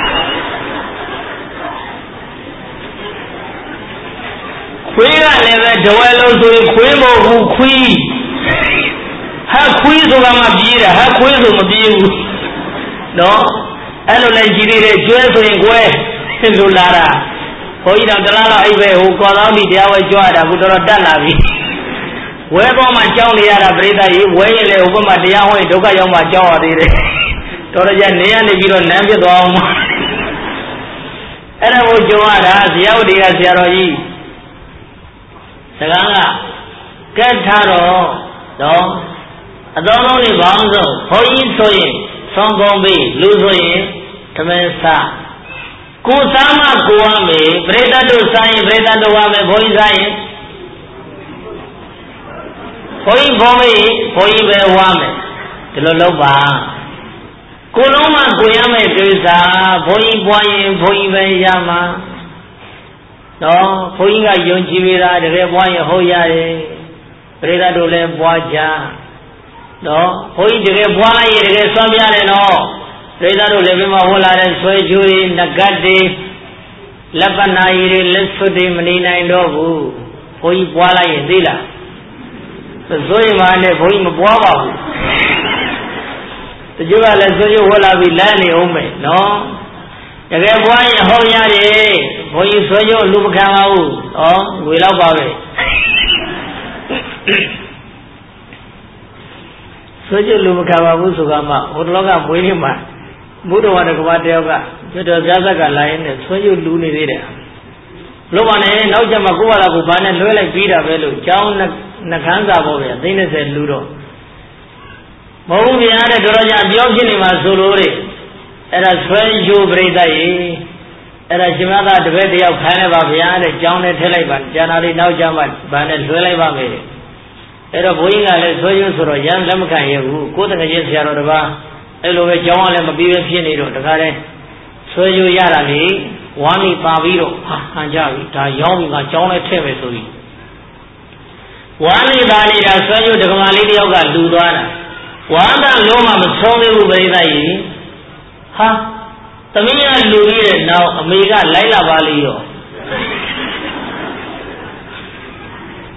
We are never Joello to a Quimo who queen. Her queen of Amabira, her queen of Mabiu. No, Alolanjiri, Joel in Gwe, Lulara. Hoida Dalala Ibe, who called out the Awa Joada, who don't Dalavi. Wherever my Johnny Ara Breda, way over my Diawa, Doga Yoma Jawa did it. Toraja Nia, the Viro Navia Dom. And I was Joada, the Audi Azaroi. Saganga, get Taro, no, I don't only Bonzo, Hoyin Soyin, Song Gombe, Luzoyin, Tamesa. Kusama Kuame, Breda to Sain, Breda to Wame, Boy Zain. Hoyin Bome, Hoyibe Wame, Tiloloba. Kuloma Kuyame Pisa, Boy Boy, Boyibe Yama. No, Poinga Yonjivira, the Reboy Hoyare, Breda Dole Boaja. No, Hoy the Reboy, the Somia, no, Breda Levima Hola and Soju, Nagadi, Lapanairi, Lesfudi, Manina and Dobu, Hoy Boala and Dila. The Zoyman, Hoy Boaba. The Juba Lesoju Hola Villani Ome, no. The boy, how yare, boy, so you look out, oh, we love it. So you look out, Sugama, Udloga, Williama, Buddha, Guadaga, Jazaga line, so you do need it. Lomane, no Jamakuala, Buban, and Lola Pita Velu, John Nakanza Bovia, Dina said Ludo. Movia, the Doroja, Bioginima, Zuluri. Era Swenju Breda, era Jimada, the way of Haneva, John and Televan, Janari now Jamat, Banel Zuleva made. Era Boinga, Soyus or Jan Lamka, who couldn't against Yarova, Elove John and Mabian Pianito, the Kare, Soyu Yarani, Wani Paviro, Hanjavi, Tayomi, John and Temesuri. Wani Dani, Soyu, the Malidi of Dudana. Wanda Loma, Sony Breda. Ha, Tamina Luri now, Amiga Laila Valio.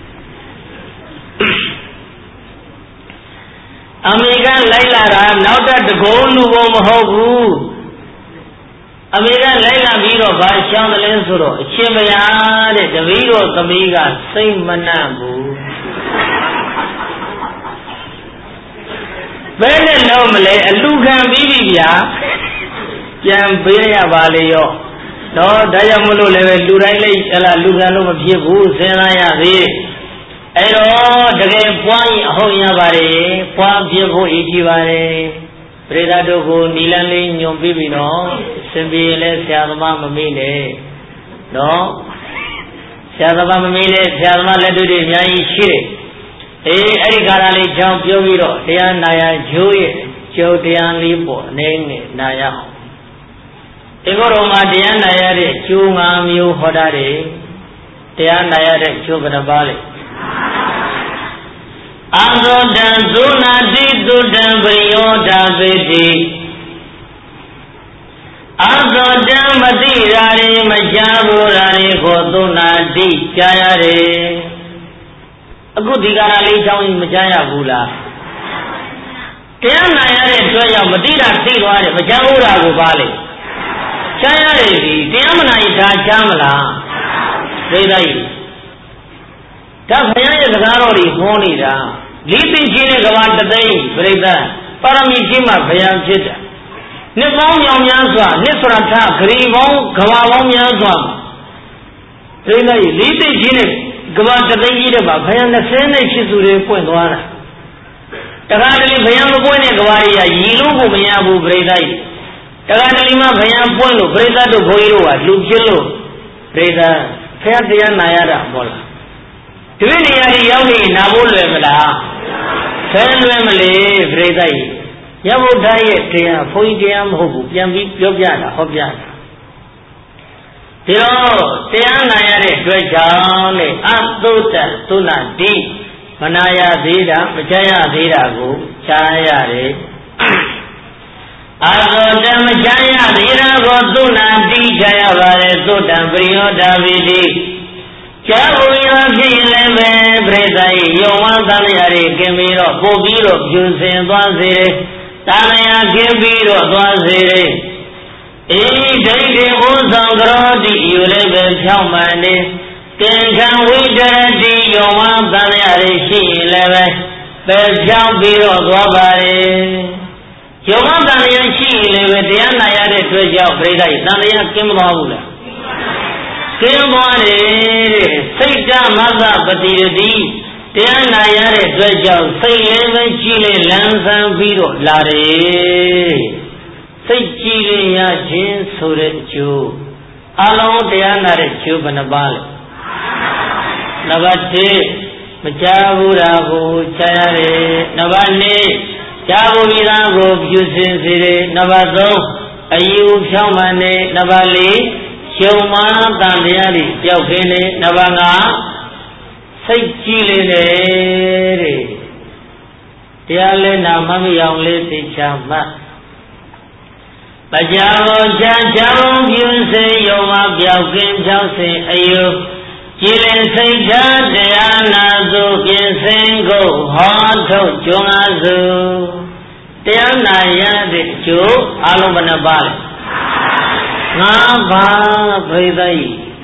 အမေရိကန်လိုက်လာတာနောက်တကုန်းလူဘုံမဟုတ်ဘူးအမေရိကန်လိုက်လာပြီးတော့ဘာရှောင်းတယ်လဲဆိုတော့အရှင်ဘုရားတဲ့တပည့်တော်သမီးကစိတ်မနှံ့ဘူးဘယ်နဲ့လုံးမလဲအလူခံပြီးပြီဗျာပြန်ပေးရပါလေရောတော့ဒါကြောင့်မလို့လည်းပဲလူတိုင်းလေးဟလာလူခံလို့မဖြစ်ဘူးစဉ်းစားရသေးအဲ့တော့တကယ်ပွားရင်အဟုတ်ရပါတယ်ပွားဖြစ်ဖို့အရေးကြီးပါတယ်ပရိသတ်တို့ကိုနီလန်းလေးညွန်ပြီးပြီနော်စင်ပြေလဲဆရာသမားမမေးနဲ့နော်ဆရာသမားမမေးနဲ့ဆရာသမားလက်တွေ့တွေအများကြီးရှိတယ်အဲ့ဒီကာလလေးကြောင်းပြောပြီးတော့တရားနာရကျိုးရဲ့ကျိုးတရားလေးပေါ့အနေနဲ့နာရအောင်ဒီကိုယ်တော်မှာတရားနာရတဲ့ကျိုး၅မျိုးဟောတာတယ်တရားနာရတဲ့ကျိုးဘယ်နှပါလဲအာသောတံသုနာတိသုတံပရိယောဓာပေတိအာသောတံမတိရာရေမကြားဘူးရာရေကိုသုနာတိကြားရတယ်အခုဒီကာလလေးချောင်းမကြားရဘူးလားတရားနာရတဲ့အတွက်ကြောင့်မတိတာသိသွားတယ်မကြားဘူးတာကိုပါလေကြားရတယ်ဒီတရားမနာရင်ဒါကြားမလားသိလိုက်ဒါဘုရားရဲ့စကားတော်တွေဟောနေတာလေးသိချင်းတဲ့ကဘာတသိန်းပြိဿပါရမီကြီးမှဘုရားဖြစ်တာနှစ်ပေါင်းမြောင်များစွာနှစ်စရထဂရီပေါင်းကဘာပေါင်းများစွာသိလိုက်လေးသိချင်းတဲ့ကဘာတသိန်းကြီးတဲ့မှာဘုရား20နဲ့ရှိစုတွေပွင့်သွားတာတခါတလေဘုရားမပွင့်တဲ့ကဘာကြီးကရီလို့ကိုမရဘူးပြိဿကြီးတခါတလေမှဘုရားပွင့်လို့ပြိဿတို့ဘုန်းကြီးတို့ကလူဖြစ်လို့ပြိဿဖះတရားနာရတာပေါ့လားဒီနေရာကြီးရောက်နေနာဖို့လွယ်မလားဆဲလွယ်မလေပြိဿကြီးရဗုဒ္ဓရဲ့တရားဘုန်းကြီးတရားမဟုတ်ဘူးပြန်ပြီးပြောပြတာဟောပြတာဒီတော့တရားနာရတဲ့အတွက်ကြောင့်လေအသုတ္တသုနာတိမနာရသေးတာမကြားရသေးတာကိုကြားရတယ်အာသောတမကြားရသေးတာကိုသုနာတိကြားရပါတယ်သုတံပရိယောဓာဝိတိကြားဘူးရဖြစ်ရင်လည်းပဲပြိဿ၏ယုံဝမ်းသံဃာတွေကင်းပြီးတော့ပို့ပြီးတော့ပြုစင်သွားစေတယ်။တာလျာကင်းပြီးတော့သွားစေတယ်။အေးဒိဋ္ဌိဥဆောင်ကရောတိယူလည်းပဲဖြောင်းမှန်နေကင်ခံဝိတရတိယုံဝမ်းသံဃာတွေရှိရင်လည်းပဲဖြောင်းပြီးတော့သွားပါတယ်။ယုံဝမ်းသံဃာရှိရင်လည်းပဲတရားနာရတဲ့အတွက်ကြောင့်ပြိဿ၏သံဃာကင်းမသွားဘူးလား။ကင်းသွားတယ်တဲ့စိတ်ဓာမသပတိရတိတရားနာရတဲ့အတွက်ကြောင့်စိတ်လည်းပဲကြည်လေလန်းဆန်းပြီးတော့လာတယ်စိတ်ကြည်လေရခြင်းဆိုတဲ့အကျိုးအလုံးတရားနာတဲ့ကျိုးဘယ်နှပါလဲနံပါတ်1မကြားဘူးတာကိုကြားရတယ်နံပါတ်2ကြားဘူးပြီးသားကိုပြုစင်စေတယ်နံပါတ်3အယူဖြောင်းမှန်တယ်နံပါတ်4ယုံမှန်တန်တရားတွေပျောက်ခင်းနေနံပါတ်5စိတ်ကြည်လေတဲ့တရားလဲနာမမရောက်လေးသိချာမှပကြာဘောချာချောင်းပြုစေယုံမှပျောက်ခင်းဖြောက်စေအယုကြည်လေစိတ်ဓာတ်တရားနာစုပြင်စင်ကိုဟောထုတ်ကျွမ်းအားစုတရားနာရတဲ့အကျိုးအလုံးဘယ်နှပါလဲငါးပါးပြိဿဤ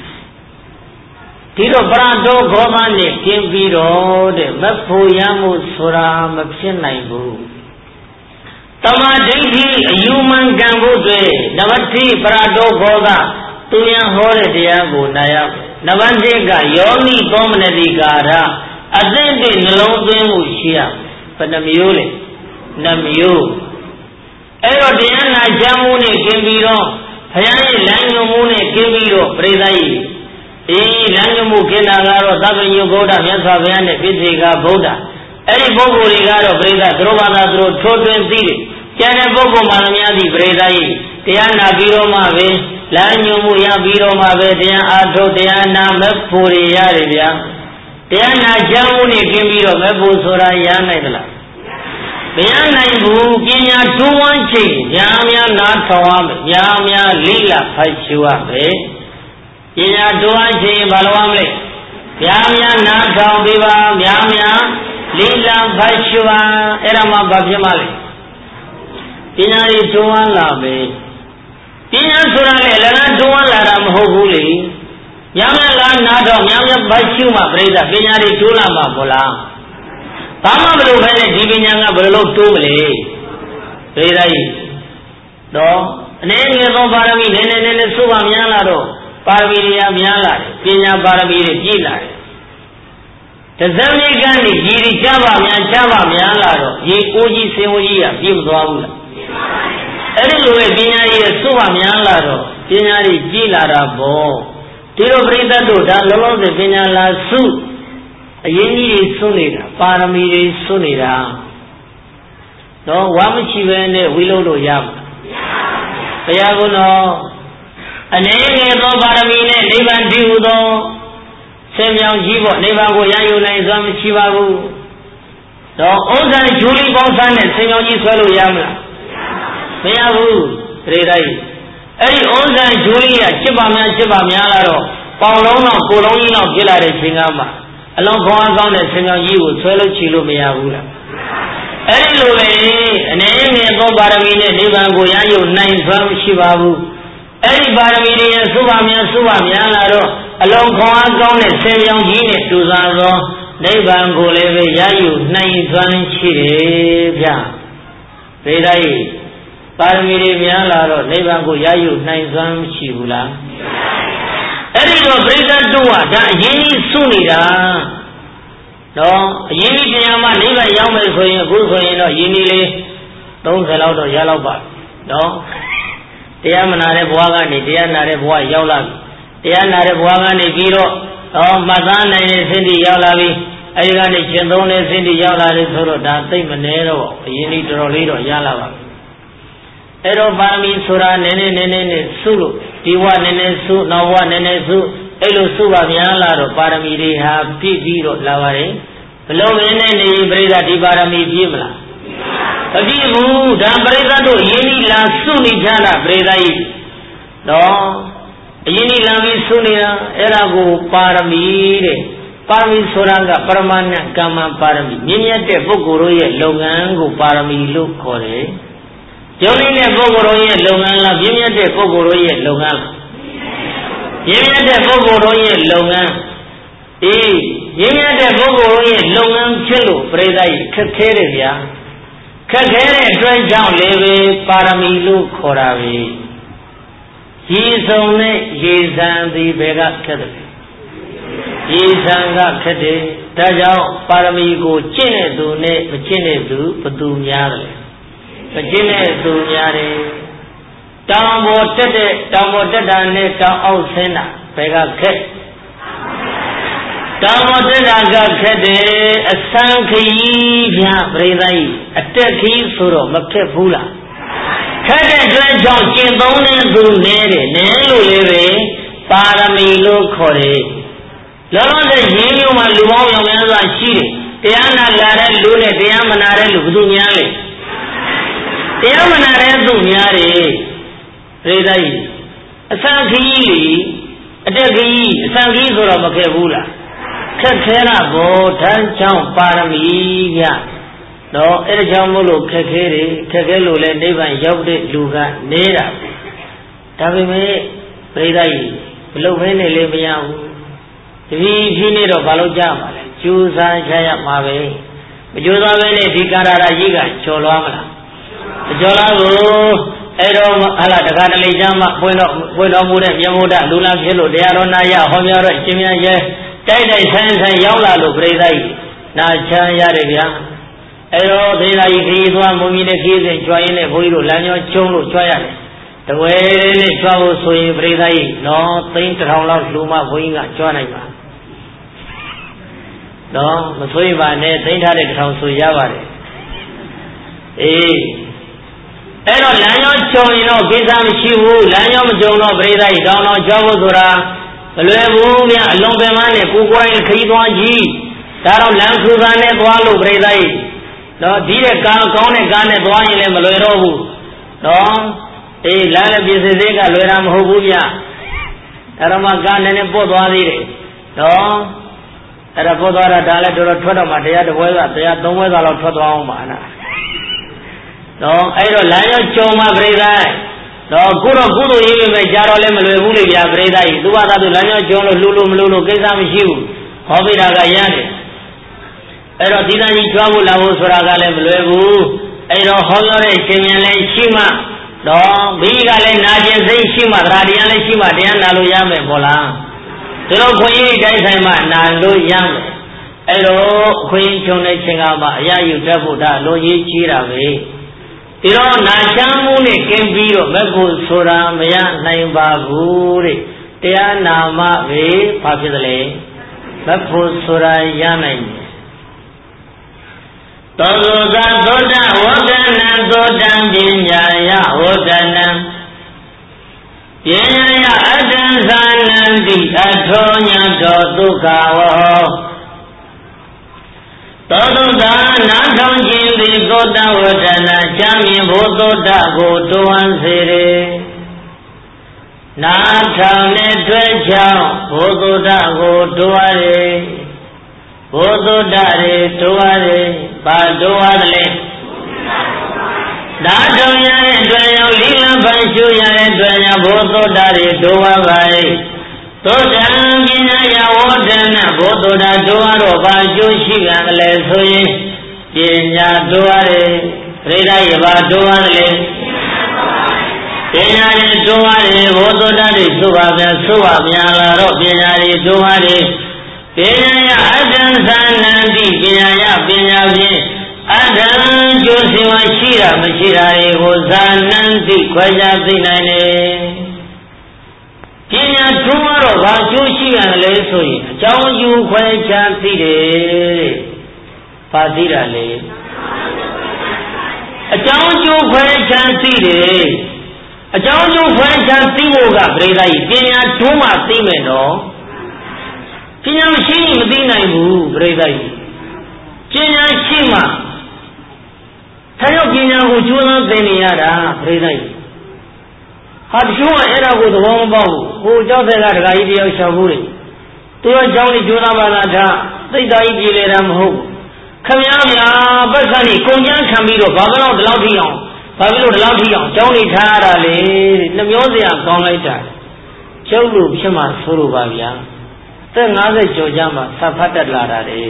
ဒီတော့ပရတောဂောမနဲ့ကျင်းပြီးတော့တဲ့မဖို့ရမှုဆိုတာမဖြစ်နိုင်ဘူးတမဒိဋ္ဌိအယူမှန်ကန်ဖို့အတွက်နံပါတ်1ပရတောဂောကသူရန်ဟောတဲ့တရားကိုနာရနံပါတ်2ကယောနိသောမနတိကာရအသင့်တဲ့နှလုံးသွင်းမှုရှိရဘယ်နှမျိုးလဲ2မျိုးအဲ့တော့တရားနာကြမှုနဲ့ကျင်းပြီးတော့ဘုရားရဲ့လမ်းညွှန်မှုနဲ့ကျင်းပြီးတော့ပြိဿဤလမ်းညွှန်မှုကျင်းတာကတော့သဗ္ဗညုဗုဒ္ဓမြတ်စွာဘုရားနဲ့ပြည့်စေကဗုဒ္ဓအဲ့ဒီပုဂ္ဂိုလ်တွေကတော့ပြိဿသူတို့ဘာသာသူတို့ထိုးထွင်းသိတယ်ကျန်တဲ့ပုဂ္ဂိုလ်မှလည်းများသည့်ပြိဿဤတရားနာပြီးတော့မှပဲလမ်းညွှန်မှုရပြီးတော့မှပဲတရားအားထုတ်တရားနာမဲ့ဖို့ရရတယ်ဗျာတရားနာကြမှုနဲ့ကျင်းပြီးတော့မဲ့ဖို့ဆိုတာရနိုင်သလားမရနိုင်ဘူးပညာတိုးဝမ်းချိန်များများနားထောင်ရမယ်များများလိလဖတ်ရှုရမယ်ပညာတိုးဝမ်းချိန်ဘာလို့ရမလဲများများနားထောင်ပြီးပါများများ Lila Bashua Erama Babjamali Pinari Tuan Labe Pinan Surale Lana Tuan Laram Hobuli Yamala Nado Yamya Bashuma Breda Pinari Tulama Bola Pama Bluvene Divinyanga Bolo Tuli Redai Do Nene no Barami Nene Suba Mialado Parviria Miala Pina Barami Gila The Zamigani Giri Java Mialado Ye Uji Sewoya Bimdwala Everywhere Pinari Suba Mialado Pinari Gila Bo Tiro Breda Do Lolo de Pinala Su Yeni Sunida Parami Sunida No Wamichivene Willow Yam Payaguno Anene no Paramine Nevan Diudo Semyang Jibo Nevago Yayuna Zam Chivagu No Ozan Julie Bonsan and Semyang Swallow Yamla Payagu Redai Eri Ozan Julia Chibamyalaro Paulona Colonino Gila Singama Along Kwan and Semyang Yiwu Swallow Chilo Mayagula Anyway, an enemy of Baramine, Nivango Yayo, 9 from Shivabu. Any Baramine, Subamia, along Kwan and Semyong Gine to Zango, Nivango Leve Yayo, 9 from Chivia. Redai Baramine Mialaro, Nivango Yayo, 9 from Chivula. Anyway, President Dua, Yeni Sunida. No, Yini Yama, Niva Yama, Guso, Yinile, don't allow the yellow bar. No, Tiamanare Buagani, Tianare Bua Yaulavi, Tianare Buagani Giro, oh, Mazana is in the Yaulavi, Ayani Chendone is in the Yaulavi Suro, Dante Manero, Yini Trolito, Yalava. Ero Bami Sura, Nene, Sulu, Tiwa Nene Su, Nawa Nene Su. Elo Suba Mialaro Paramiri have P0 Lavare, below any Breda di Barami Jimla. Avivu, Dambreda do Yeni La Suni Jana Breda. No, Yeni Lami Sunia, Erago Paramire, Parami Soranga, Paramana Kama Parami, Minyate Bogoroye, Longango Parami Look Kore, Jolene Bogoroye, Longala, Minyate Bogoroye, Longala. Yemia Bogoroye Longan. Yemia Bogoroye Longan Chelo, Breda, Kateria. Kakere, Dry down Leve, Paramilu, Koravi. He is only Yezan the Bega Kade. Yezanga Kade, Tajao, Paramigo, Chine Dune, Chine Du, Padu Yare. Chine Du Yare. Tambo Tedane, Tao Sena, Pega Ket. Tambo Tedaga Kede, a Sanki, Bredai, a Turkey Suro, Makepula. Kade Dredge, Chimbone, Dunere, Nelu Leve, Paramilo Kore. Lord, the Yuma Lumon and Shiri, Tiana Lara Lune, Tiamanare Ludunyale. Tiamanare Dunyare. Redai, a Sanki, a Turkey, Sanki Suro Makepula. Katera Bo, Tan Chang Parami, no, Erjamulo, Kakere, Kakelo, Neva, Yabde, Luga, Nera. Tabime, Redai, Lovene Levia, Vinero Balojama, Chusa Jaya Mave, Juda Vene, Dikara Yiga, Cholama. Jolago, Edo Ala, the Catalejama, Bueno Muda, Yamuda, Lula Jello, they are on Naya, Homero, Chimia. Tide Science and Yaula Bredai, Nacha Yarevia. Ero, they are one Mumina Keys and Joyne, Boiru, Lanyo, Cholo, Choyan. The way they travel so in Bredai, no, think how long Luma, Boinga, Joanna. No, Masuiva, they had a town so Yavare. Ero, Lanyo, Chomino, Gizam, Shivu, Lanyo, Jono, Bredai, Dono, Javozura. Levumia, Lombemane, Kukuai, Kidwaji, Taro Lansuzane, Tualu, Bredai. No, Dire Kane, Gane, Dwayne, Maloerovu. No, Lala Bizega, Loram Hobuya, Tarama Gane, Bodwadi. No, အဲ့ဒါပေါ်သွားတာဒါလည်းတော်တော်ထွက်တော့မှတရားတစ်ပွဲကတရား၃ပွဲလောက်ထွက်သွားအောင်ပါနာတော့အဲ့တော့လမ်းရောက်ကြုံမှာပြိဿတော့ကုသိုလ်ရေးလို့ပဲကြားတော့လည်းမလွယ်ဘူးလေဗျာပြိဿကြီးသူကသာသူလမ်းရောက်ကြုံလို့လှူလို့မလှူလို့ကိစ္စမရှိဘူးဟောပေးတာကရတယ်အဲ့တော့ဒီသားကြီးကြွားဖို့လာဖို့ဆိုတာကလည်းမလွယ်ဘူးအဲ့တော့ဟောပြောတဲ့ရှင်မြန်လည်းရှိမှတော့မိကလည်းနာကျင်စိတ်ရှိမှတရားတရားလည်းရှိမှတရားနာလို့ရမယ်ပေါ့လားဒီလိုခွင့်ရတိုင်းဆိုင်မှနာလို့ရမယ်အဲ့တော့ခွင့်ချုံတဲ့ချိန်ကမှအရယူတတ်ဖို့ဒါလိုရေးကြီးတာပဲဒီတော့နာချမ်းမှုနဲ့ကင်းပြီးတော့မဲ့ဖို့ဆိုတာမရနိုင်ပါဘူးတဲ့တရားနာမှပဲဘာဖြစ်သလဲမဲ့ဖို့ဆိုတာရနိုင်တယ်သောသောသောတဝကနံသောတံပညာယဝဒနံပညာယအတ္တသနံတိအထောညတောဒုက္ခဝဟောသောတုတ္တနာထောင်ခြင်းသည်သောတဝဒနာချမ်းမြင်ဖို့သောတကိုတွန်းစေရေနာထောင်နဲ့တွေ့ချောင်းဘုသောတကိုတွန်းရေဘုသောတရေတွန်းရေဘာတွန်းရလဲနာထောင်ရတဲ့အတွက်ကြောင့်လိလပန်ရှုရတဲ့အတွက်ကြောင့်ဘုသောတရေတွန်းပါ၏သောတံပညာယဝဒနာဘုသောတတွန်းတော့ဘာကျိုးရှိကြတယ်ဆိုရင်ပညာတွန်းရတယ်ပရိဒယဘာတွန်းရတယ်ပညာတွေတွန်းရတယ်ဘုသောတတွေသုဘာပြန်လာတော့ပညာတွေတွန်းရတယ်ပညာယအတ္တသနံတိပညာယပညာဖြင့်အတ္တကျိုးစီဝါရှိတာမရှိတာတွေကိုဇာနံတိခွဲခြားသိနိုင်တယ်ပညာထွန်းတော့ဘာကျိုးရှိရလဲဆိုရင်အကြောင်းကျိုးခွဲခြားသိတယ်ဘာသိတာလဲအကြောင်းကျိုးခွဲခြားသိတယ်အကြောင်းကျိုးခွဲခြားသိဖို့ကပရိသတ်ကြီးပညာထွန်းမှသိမယ်နော်ပညာမရှိရင်မသိနိုင်ဘူးပရိသတ်ကြီးပညာရှိမှဒါကြောင့်ပညာကိုကျိုးစားသင်နေရတာပရိသတ်ကြီးဟာတချို့ကအဲ့ဒါကိုသဘောမပေါက်ဘူးဟိုเจ้าဆက်ကဒကာကြီးတယောက်ရှောက်ဘူးလေသူကเจ้าလေးကျိုးသားပါလားဒါသိတာကြီးပြည်လေတာမဟုတ်ဘူးခမည်းများပတ်စံကြီးကုန်ကျန်းခံပြီးတော့ဘာလို့ဒီလောက်ထိအောင်เจ้าလေးထားရတာလေနှမျောစရာကောင်းလိုက်တာကျုပ်လို့ဖြစ်မှဆိုလိုပါဗျာသက်50ကျော်ကြမှာသတ်ဖတ်တတ်လာတာလေ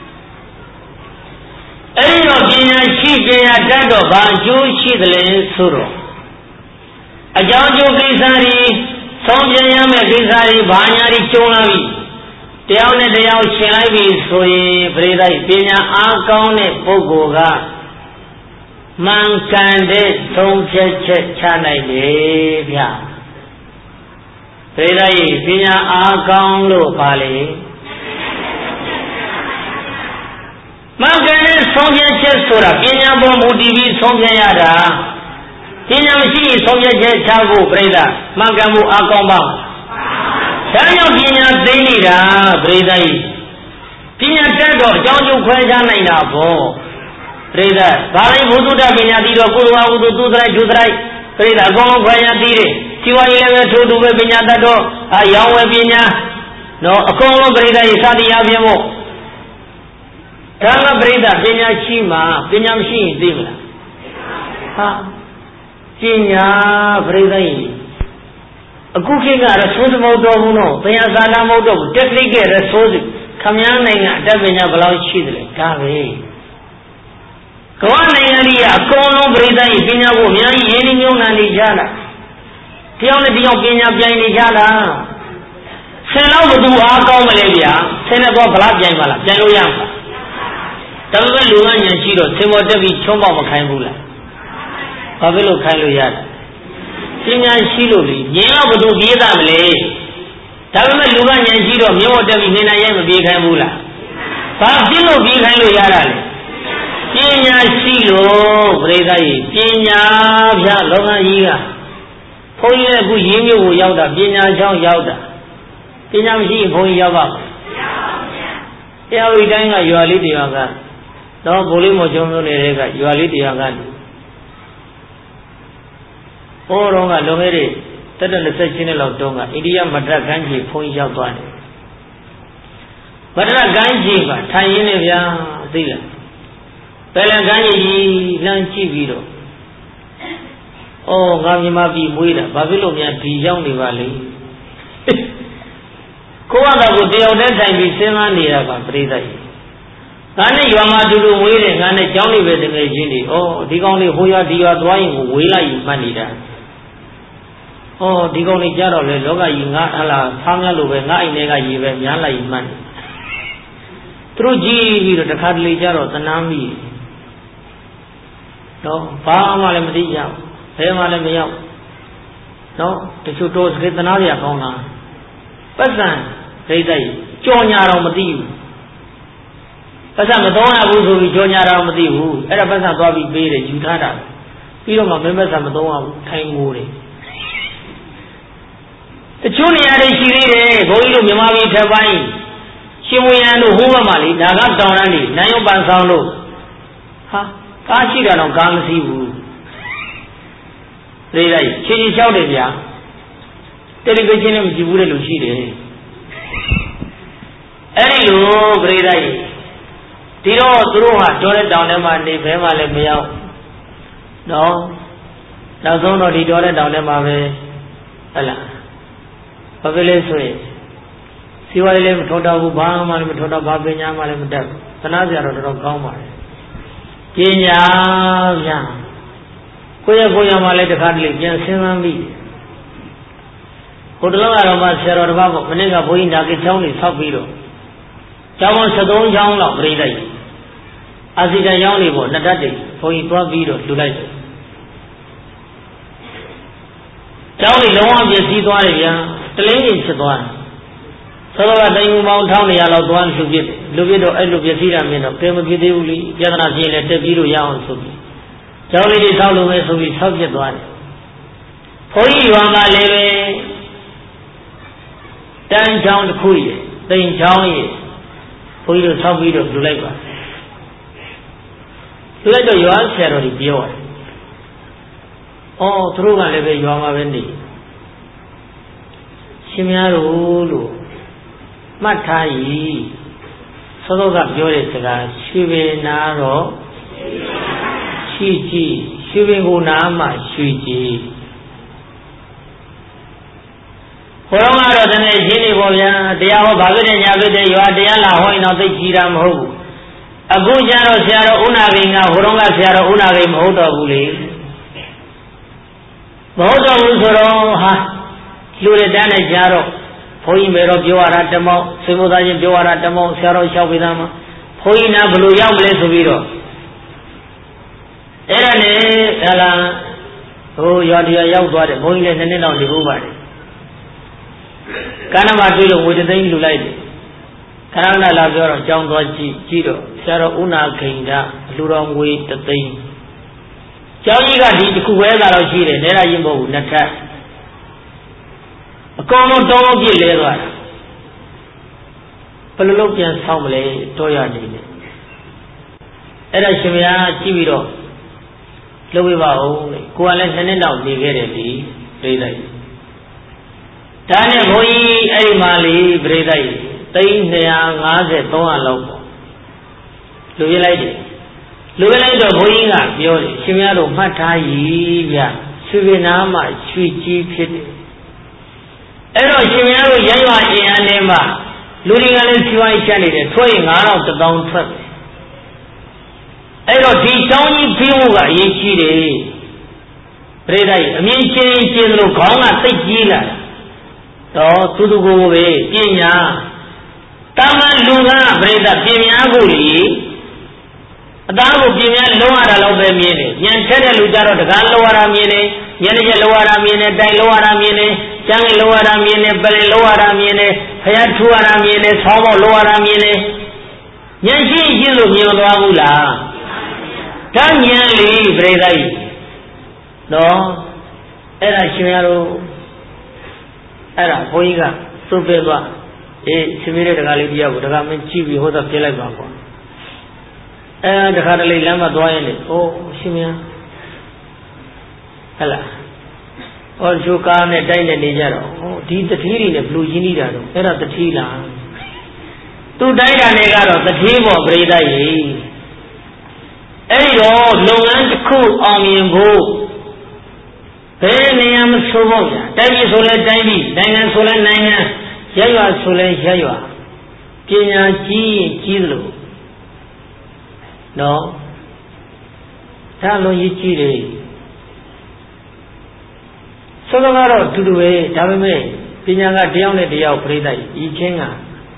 အဲ့ဒီတော့ပညာရှိပညာတတ်တော့ဘာအကျိုးရှိသလဲဆိုတော့အကြောင်းကျိုးကိစ္စတွေဆုံးဖြတ်ရမယ့်ကိစ္စတွေဘာညာတွေကျုံလာပြီတယောက်နဲ့တယောက်ရှင်လိုက်ပြီဆိုရင်ပရိသတ်ပညာအားကောင်းတဲ့ပုဂ္ဂိုလ်ကမှန်ကန်တဲ့ဆုံးဖြတ်ချက်ချနိုင်တယ်ဗျာပရိသတ်ပညာအားကောင်းလို့ပါလေမှန်ကန်တဲ့ဆုံးဖြတ်ချက်ဆိုတာပညာပေါ်မူတည်ပြီးဆုံးဖြတ်ရတာပညာမရှိရင်ဆုံးဖြတ်ချက်ချဖို့ပြိဿမှန်ကန်မှုအကောင်းပါဒါကြောင့်ပညာသိနေတာပြိဿကြီးပညာတတ်တော့အကြောင်းကျိုးခွဲခြားနိုင်တာပေါ့ပြိဿဘာလို့ဘုသူတ္တပညာသိတော့ကိုယ်တော်ဝုသူသရိုက်ဒုသရိုက်ပြိဿအကောင်းခွဲခြားသိတယ်စီဝါရေးလည်းပဲထိုးတူပဲပညာတတ်တော့ရောင်းဝယ်ပညာတော့အကုန်လုံးပြိဿကြီးစာတရားပြမို့ဒါကပြိဿပညာရှိမှပညာမရှိရင်သိမလားဟာပညာပြိဿကြီးအခုခေတ်က resource မဟုတ်တော့ဘူးနော်ဘယ်အစားလာမဟုတ်တော့ဘူး technique ရဲ့ resource ခမည်းနိုင်ငံအတတ်ပညာဘယ်လောက်ရှိတယ်ဒါပဲကမ္ဘာနိုင်ငံကြီးကအကုန်လုံးပြိဿကြီးပညာကိုအများကြီးရင်းနှီးမြှုပ်နှံနေကြတာတယောက်နဲ့တယောက်ပညာပြိုင်နေကြတာဆယ်လောက်ဘသူအားကောင်းမလဲဗျာဆယ်နဲ့တော့ဗလားပြိုင်ပါလားပြိုင်လို့ရမှာဒါပေမဲ့လူကဉာဏ်ရှိတော့သင်္ဘောတက်ပြီးချုံးပေါက်မခိုင်းဘူးလားဘာဖြစ်လို့ခိုင်းလို့ရလဲပညာရှိလို့လေဉာဏ်တော့ဘသူပြေးတာမလဲဒါပေမဲ့လူကဉာဏ်ရှိတော့မြတ်ဝတ်တက်ပြီးနေနိုင်ရဲ့မပြေးခိုင်းဘူးလားဘာဖြစ်လို့ပြေးခိုင်းလို့ရတာလဲပညာရှိလို့ပြိဿကြီးပညာပြလောကကြီးကဘုန်းကြီးလည်းအခုရင်းမြို့ကိုရောက်တာပညာချောင်းရောက်တာပညာမရှိရင်ဘုန်းကြီးရောက်ပါ့မလားတရားဝိတိုင်းကရွာလေးတရွာကတော့ဘိုးလေးမော်ကျုံမျိုးတွေကရွာလေးတရွာကဟိုတော့ကလုံခဲ့တဲ့တက်20နှစ်လောက်တုန်းကအိန္ဒိယမဒရခန်းကြီးဘုန်းကြီးရောက်သွားတယ်ဗဒရကန်းကြီးပါထိုင်ရင်းနေဗျာသိလားဘယ်လကန်းကြီးလမ်းကြည့်ပြီးတော့ဩငါမြမပြီးမွေးတာဘာဖြစ်လို့များဒီရောက်နေပါလိမ့်ကိုကတော့ကိုတယောက်တည်းထိုင်ပြီးစဉ်းစားနေရပါပရိသတ်ကြီးငါနဲ့ရွာမှာအတူတူမွေးတယ်ငါနဲ့ကျောင်းလေးပဲတကယ်ချင်းနေဩဒီကောင်လေးဟိုရွာဒီရွာသွားရင်ကိုဝေးလိုက်ယူမှတ်နေတာဩဒီကောင်လေးကြတော့လေလောကကြီးငါဟလာဖားများလို့ပဲငါအိမ်ထဲကရေပဲများလိုက်ယူမှတ်နေသူတို့ကြည့်ပြီးတော့တခါတလေကြတော့သနာမိနော်ဘာမှလည်းမသိကြဘူးဘယ်မှလည်းမရောက်နော်တချို့တော့စကေသနာပြကောင်းတာပတ်စံဒိဋ္ဌိကြော်ညာတော့မသိဘူးပတ်စံမသုံးရဘူးဆိုပြီးကြော်ညာတော့မသိဘူးအဲ့ဒါပတ်စံသွားပြီးပေးတယ်ယူထားတာပြီးတော့မှမင်းပတ်စံမသုံးရဘူးထိုင်ငိုတယ်တချို့နေရာတွေရှိသေးတယ်ဘုန်းကြီးတို့မြန်မာပြည်ထက်ပိုင်းရှင်ဝေယံတို့ဟိုးဘက်မှာလေဒါကတောင်တန်းနေနိုင်ရုပ်ပန်ဆောင်တို့ဟာကားရှိတာတော့ကားမရှိဘူးသိလိုက်ချင်းချင်းလျှောက်တယ်ဗျာတယ်လီဗီရှင်းနဲ့မကြည့်ဘူးတဲ့လူရှိတယ်အဲ့ဒီလိုပြိလိုက်ဒီတော့သူတို့ဟာတော်တဲ့တောင်ထဲမှာနေဘဲမှလည်းမရောက်နော်နောက်ဆုံးတော့ဒီတော်တဲ့တောင်ထဲမှာပဲဟဲ့လားဘာဖြစ်လဲဆိုရင်စီဝါရေးလည်းမထောတော့ဘူးဘာမှလည်းမထောတော့ဘာပညာမှလည်းမတတ်ဘူးသနာစရာတော့တော်တော်ကောင်းပါတယ်ပညာဗျာကိုယ့်ရဲ့ကိုယ်ရမှာလည်းတခါတလေပြန်ဆင်းသမ်းပြီးဟိုတလုံးကတော့မှဆရာတော်တစ်ပါးပေါ့မနေ့ကဘုန်းကြီးနာကိချောင်းလေးဆောက်ပြီးတော့ကျောင်းပေါင်း73ကျောင်းလောက်ပြိလိုက်အာစီတန်ကျောင်းလေးပေါ့နှစ်တက်တိဘုန်းကြီးသွားပြီးတော့လှူလိုက်တယ်ကျောင်းလေးလုံးဝပြည့်စည်သွားတယ်ဗျာတလင်းကြီးဖြစ်သွားတယ်သောတော်ကတိုင်ပေါင်း1200လောက်သွားလှူပြစ်လှူပြစ်တော့အဲ့လိုပြည့်စည်တာမြင်တော့ကဲမဖြစ်သေးဘူးလေပြဿနာဖြစ်ရင်လည်းတက်ပြီးတော့ရအောင်ဆိုပြီးကျောင်းလေးတွေဆောက်လို့ပဲဆိုပြီးဆောက်ပြစ်သွားတယ်ဘုန်းကြီးရွာမှာလည်းပဲတန်းချောင်းတစ်ခုရယ်တိမ်ချောင်းရယ်ဘုန်းကြီးတို့ဆောက်ပြီးတော့လှူလိုက်ပါလှူလိုက်တော့ရွာဆရာတော်ကြီးပြောတယ်အော်သူတို့ကလည်းပဲရွာမှာပဲနေရှင်များတို့လို့မှတ်ထား၏သောတော်ကပြောတဲ့စကားရွှေပင်နာတော့ရှိကြည့်ရွှေပင်ကိုနာမှရွှေကြည့်ဘုရားကတော့တကယ်ရှင်းနေပေါ့ဗျာတရားဟောဘာဖြစ်တဲ့ညာဖြစ်တဲ့ရွာတရားလာဟောရင်တော့သိကြည်တာမဟုတ်ဘူးအခုကျတော့ဆရာတော်ဥနာဂိန်ကဟိုတုန်းကဆရာတော်ဥနာဂိန်မဟုတ်တော့ဘူးလေမဟုတ်တော့ဘူးဆိုတော့ဟာလူတွေတန်းနဲ့ကြားတော့ဘုန်းကြီးမေတော့ပြောရတာတမောက်ဆွေမိုးသားချင်းပြောရတာတမောက်ဆရာတော်လျှောက်ပေးသားမှာဘုန်းကြီးနာဘယ်လိုရောက်မလဲဆိုပြီးတော့အဲ့ဒါနဲ့ဟလာဟိုရွာတရားရောက်သွားတယ်ဘုန်းကြီးလည်း2နှစ်လောက်နေဖို့ပါတယ်ကာနမတွေ့လို့ဝေဒသိန်းလူလိုက်တယ်ခဏခဏလာပြောတော့ကြောင်းသွားကြည့်တော့ဆရာတော်ဥနာခိန်ကလူတော်ငွေ3သိန်းကျောင်းကြီးကဒီတစ်ခုပဲသာတော့ရှိတယ်နေရရင်မဟုတ်ဘူးနှစ်ထပ်အကောင်လုံးတောင်းပြည့်လဲသွားတာဘယ်လိုလုပ်ပြန်ဆောင်းမလဲတော့ရနေတယ်အဲ့ဒါရှင်မယားကြည့်ပြီးတော့လုပ်ပေးပါဦးလေကိုကလည်း2နှစ်လောက်နေခဲ့တယ်ဒီပြိလိုက်ဒါနဲ့ဘုန်းကြီးအဲ့ဒီမှာလေပြိလိုက်353လောက်ပေါ့လူပြလိုက်တယ်လူပြလိုက်တော့ဘုန်းကြီးကပြောတယ်ရှင်များတို့မှတ်ထားရည်ဗျရွှေပင်နာမှာရွှေကြီးဖြစ်တယ်အဲ့တော့ရှင်များတို့ရရွာအင်အားနဲ့မှလူတွေကလည်းစီဝိုင်းချက်နေတယ်ထွက်ရင်9000 1000ထွက်တယ်အဲ့တော့ဒီတောင်းကြီးပြီးဖို့ကအရေးကြီးတယ်ပြိလိုက်အမြင်ချင်းချင်းလို့ခေါင်းကသိပ်ကြီးလာတော့သူသူကိုယ်ပဲပညာတမန်လူကပြိဿပညာကိုလေအသားကိုပညာလုံးရတာတော့ပဲမြင်တယ်ဉာဏ်ထက်တဲ့လူကြတော့တကားလုံးရတာမြင်တယ်ဉာဏ်နဲ့လုံးရတာမြင်တယ်တိုင်လုံးရတာမြင်တယ်ကျမ်းလုံးရတာမြင်တယ်ပလင်လုံးရတာမြင်တယ်ဖျားထူရတာမြင်တယ်ဆောင်းပေါက်လုံးရတာမြင်တယ်ဉာဏ်ရှိရှိလို့မြင်သွားဘူးလားဓာဉာဏ်လေးပြိဿကြီးနော်အဲ့ဒါရှင်ရတော့အဲ့ဒါဘုန်းကြီးကသုပဲသွားရှင်မင်းတဲ့တကားလေးတရားကိုတကားမင်းကြည့်ပြီးဟောတာပြလိုက်ပါကွာတခါတလေလမ်းမှာသွားရင်လေအိုးရှင်မင်းဟဲ့လားဟောချိုးကားနဲ့တိုက်နေကြတော့ဒီတတိတွေနဲ့ဘလူရင်းနေတာတော့အဲ့ဒါတတိလားသူတိုင်းတာတွေကတော့တတိဘောပရိသတ်ကြီးအဲ့ဒီတော့လုပ်ငန်းတစ်ခုအောင်မြင်ဖို့ဘယ်နေရာမဆိုဖို့တိုင်းပြည်ဆိုလဲတိုင်းပြည်နိုင်ငံဆိုလဲနိုင်ငံရပ်ရွာဆိုလဲရပ်ရွာပညာကြီးရင်ကြီးသလိုနော်ဒါလုံးကြီးကြီးတယ်ဆိုတော့ကတော့အတူတူပဲဒါပေမဲ့ပညာကတယောက်နဲ့တယောက်ပြိတ္တဤချင်းက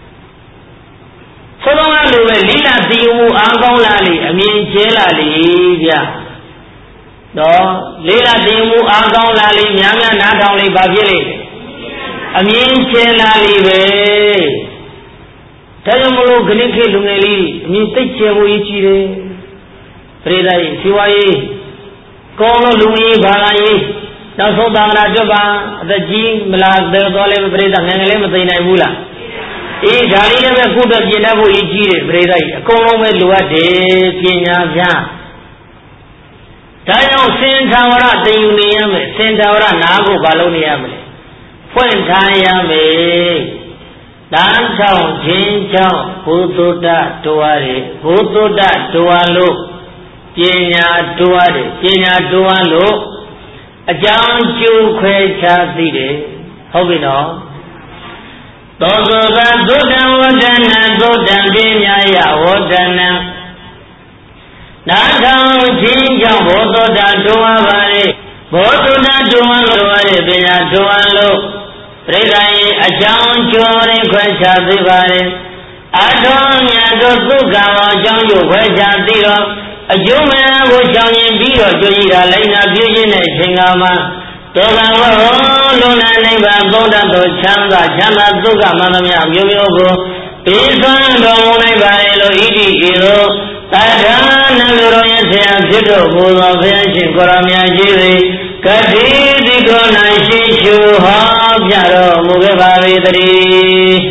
ဆိုတော့ကလိုပဲလိလသိမှုအားကောင်းလာလေအမြင်ကျဲလာလေဗျနော်လိလသိမှုအားကောင်းလာလေများများနားထောင်လေဘာဖြစ်လေအမြင်ကျဲလာလေပဲဒါကြောင့်မလို့ခဏခေတ်လူငယ်လေးအမြင်သိကျဲဖို့ရည်ကြည်တယ်ပြိတ္တဤစီဝါရေးကောင်းလို့လူငယ်ဘာသာရေးနောက်ဆုံးသာမဏေကျွတ်ပါအသက်ကြီးမလားသေးတော်လည်းပြိတ္တငယ်ငယ်လေးမသိနိုင်ဘူးလားအေးဒါလေးလည်းပဲကုသပြင်တတ်ဖို့အရေးကြီးတယ်ပြိတ္တကြီးအကုန်လုံးပဲလိုအပ်တယ်ပညာပြဒါကြောင့်စင်သာဝရသိယူနေရမယ်စင်သာဝရနားဖို့ဘာလို့နေရမလဲဖွင့်ထားရမယ်တန်ဆောင်ခြင်းကြောင့်ဘုသုတ္တတော်ရတယ်ဘုသုတ္တတော်လို့ပညာတော်ရတယ်ပညာတော်လို့အကြောင်းကျိုးခွဲခြားသိတယ်ဟုတ်ပြီနော်သောသောကသုတ္တံဝဒနာသုတ္တံပညာယဝဒနာနာထောင်ခြင်းကြောင့်ဘောသုတ္တတော်ပါလေဘောသုတ္တတော်လို့ရတဲ့ပညာတော်လို့ပြိဿရဲ့အကြောင်းကျိုးတွေခွဲခြားသိပါလေအထောမြတ်တို့သုကံအကြောင်းကျိုးခွဲခြားသိတော့အကျိုးမဲ့ကိုကြောင်းရင်ပြီးတော့ကြွရတာလိုက်နာပြည့်ခြင်းတဲ့အချိန်ကမှတောကဝောလုံနာနိဗ္ဗာန်သုံးတတ်သောချမ်းသာဒုက္ခမှန်သမျှမျိုးမျိုးကိုပြီးသွမ်းတော်မူနိုင်ပါလေလို့ဣတိဤသို့တထာနံတော်ရဲ့ဆရာဖြစ်တော်မူသောဘုရားရှင်ကိုရမြတ်ကြီးသည်ကတိတိကို၌ရှိရှုဟောပြတော်မူခဲ့ပါ၏တည်း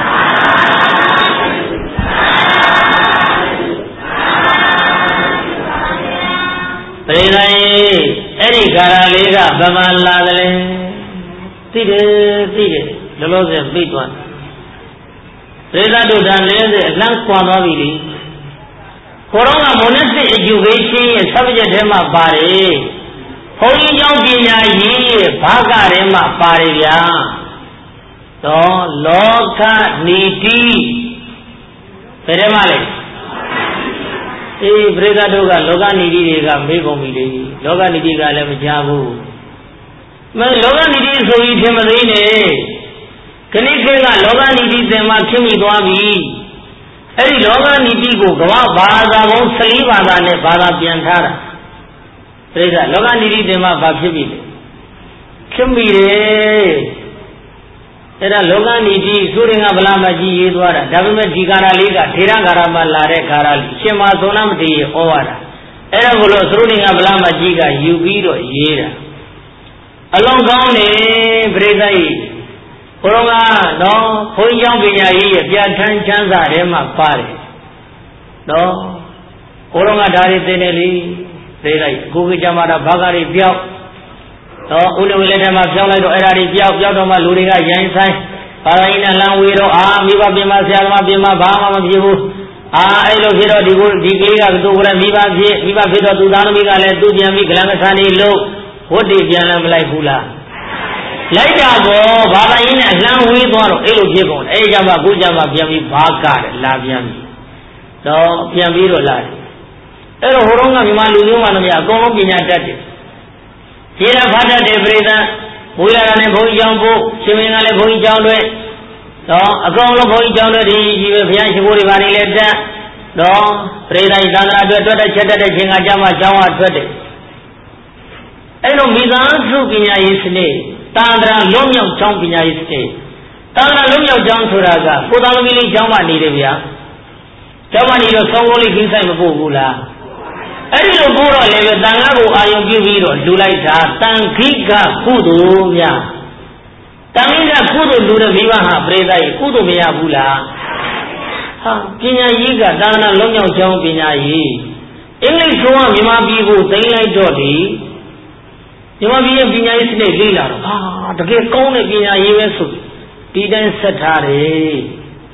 ပရိသတ်အဲ့ဒီကာရလေးကဗမာလာတယ်သိတယ်လောလောဆယ်ပြီးသွားပရိသတ်တို့ဒါ40အလန့်ကွာသွားပြီလေကိုရောကmonistic education ရဲ့ subject ထဲမှာပါတယ်ဘုန်းကြီးကျောင်းပညာရေးရဲ့ဘာကထဲမှာပါတယ်ဗျာတော့လောကနီတိဘယ်ထဲမှာလဲအေးပရိသတ်တို့ကလောကနီတိတွေကမေးကုန်ပြီလေလောကနီတိကလည်းမကြဘူးမလောကနီတိဆိုပြီးထင်မသိနဲ့ခဏခေတ်ကလောကနီတိသင်မှခင်မိသွားပြီအဲ့ဒီလောကနီတိကိုကမ္ဘာဘာသာပေါင်း14ဘာသာနဲ့ဘာသာပြန်ထားတာပရိသတ်လောကနီတိသင်မှဘာဖြစ်ပြီလဲခင်မိတယ်အဲ့ဒါလောကနီတိသုရင်ကဗလာမကြီးရေးသွားတာဒါပေမဲ့ဒီကာရလေးကထေရကာရမှာလာတဲ့ကာရလေးရှင်မသောနာမတိရေဟောရတာအဲ့ဒါကိုလို့သုရင်ကဗလာမကြီးကယူပြီးတော့ရေးတာအလုံးကောင်းနေပြိဿကြီးဘုရားကတော့ဘုန်းကြီးကျောင်းပညာရေးရဲ့ပြဋ္ဌာန်းချမ်းသာထဲမှာပါတယ်နော်ဘုရားကဒါတွေသင်တယ်လေသိလိုက်အခုကကြမှာတော့ဘာသာတွေပြောက်တော့ဦးလေးဝေလက်ထက်မှာပြောင်းလိုက်တော့အဲ့ဒါတွေပြောက်တော့မှလူတွေကရိုင်းဆိုင်ဘာသာရေးနဲ့လမ်းဝေတော့မိဘပြင်မဆရာသမားပြင်မဘာမှမဖြစ်ဘူးအဲ့လိုဖြစ်တော့ဒီကလေးကသူ့ကိုယ်မိဘဖြစ်တော့သူသားသမီးကလည်းသူ့ပြန်ပြီးကလန်ကစားနေလို့ဝတ်တွေပြန်လည်းမလိုက်ဘူးလားလိုက်တာပေါ့ဘာသာရေးနဲ့လမ်းဝေးသွားတော့အဲ့လိုဖြစ်ကုန်တယ်အဲ့ကြမှာကိုကြမှာပြန်ပြီးဘာကတယ်လာပြန်ပြီတော့ပြန်ပြီးတော့လာတယ်အဲ့တော့ဟိုတုန်းကမြန်မာလူမျိုးမှလည်းအကုန်လုံးပညာတတ်တယ်ခြေရဖတ်တတ်တယ်ပြိဿဘုရားရနဲ့ဘုန်းကြီးကျောင်းဖို့ရှင်မင်းကလည်းဘုန်းကြီးကျောင်းတွေတော့အကောင်လုံးဘုန်းကြီးကျောင်းတွေဒီကြီးပဲဘုရားရှိခိုးတွေပါနေလဲတက်တော့ပြိဿဤသံဃာအတွက်ထွက်တဲ့ချက်တဲ့ခြင်းကကြမှာကျောင်းကထွက်တယ်အဲ့လိုမိသားစုပညာရေးစနစ်တန်ត្រာလွတ်မြောက်ကျောင်းပညာရေးစနစ်တန်ត្រာလွတ်မြောက်ကျောင်းဆိုတာကကိုသားသမီးလေးကျောင်းမှာနေတယ်ဗျာကျောင်းမှာနေတော့ဆောင်းကုန်းလေးခင်းဆိုင်မပို့ဘူးလားအဲ့ဒီလိုပို့တော့လည်းပဲတန်ခါကိုအာယုံပြုပြီးတော့လူလိုက်တာတန်ခိကကုသိုလ်များတန်ခိကကုသိုလ်လူတဲ့မိဘဟာပရိသတ်ကြီးကုသိုလ်မရဘူးလားဟာပညာရေးကသာသနာလုံးမြောက်ကျောင်းပညာရေးအင်္ဂလိပ်ဆိုကမြန်မာပြည်ကိုသိမ်းလိုက်တော့ဒီမြန်မာပြည်ရဲ့ပညာရေးစနစ်လေးလာတော့တကယ်ကောင်းတဲ့ပညာရေးပဲဆိုဒီတိုင်းဆက်ထားတယ်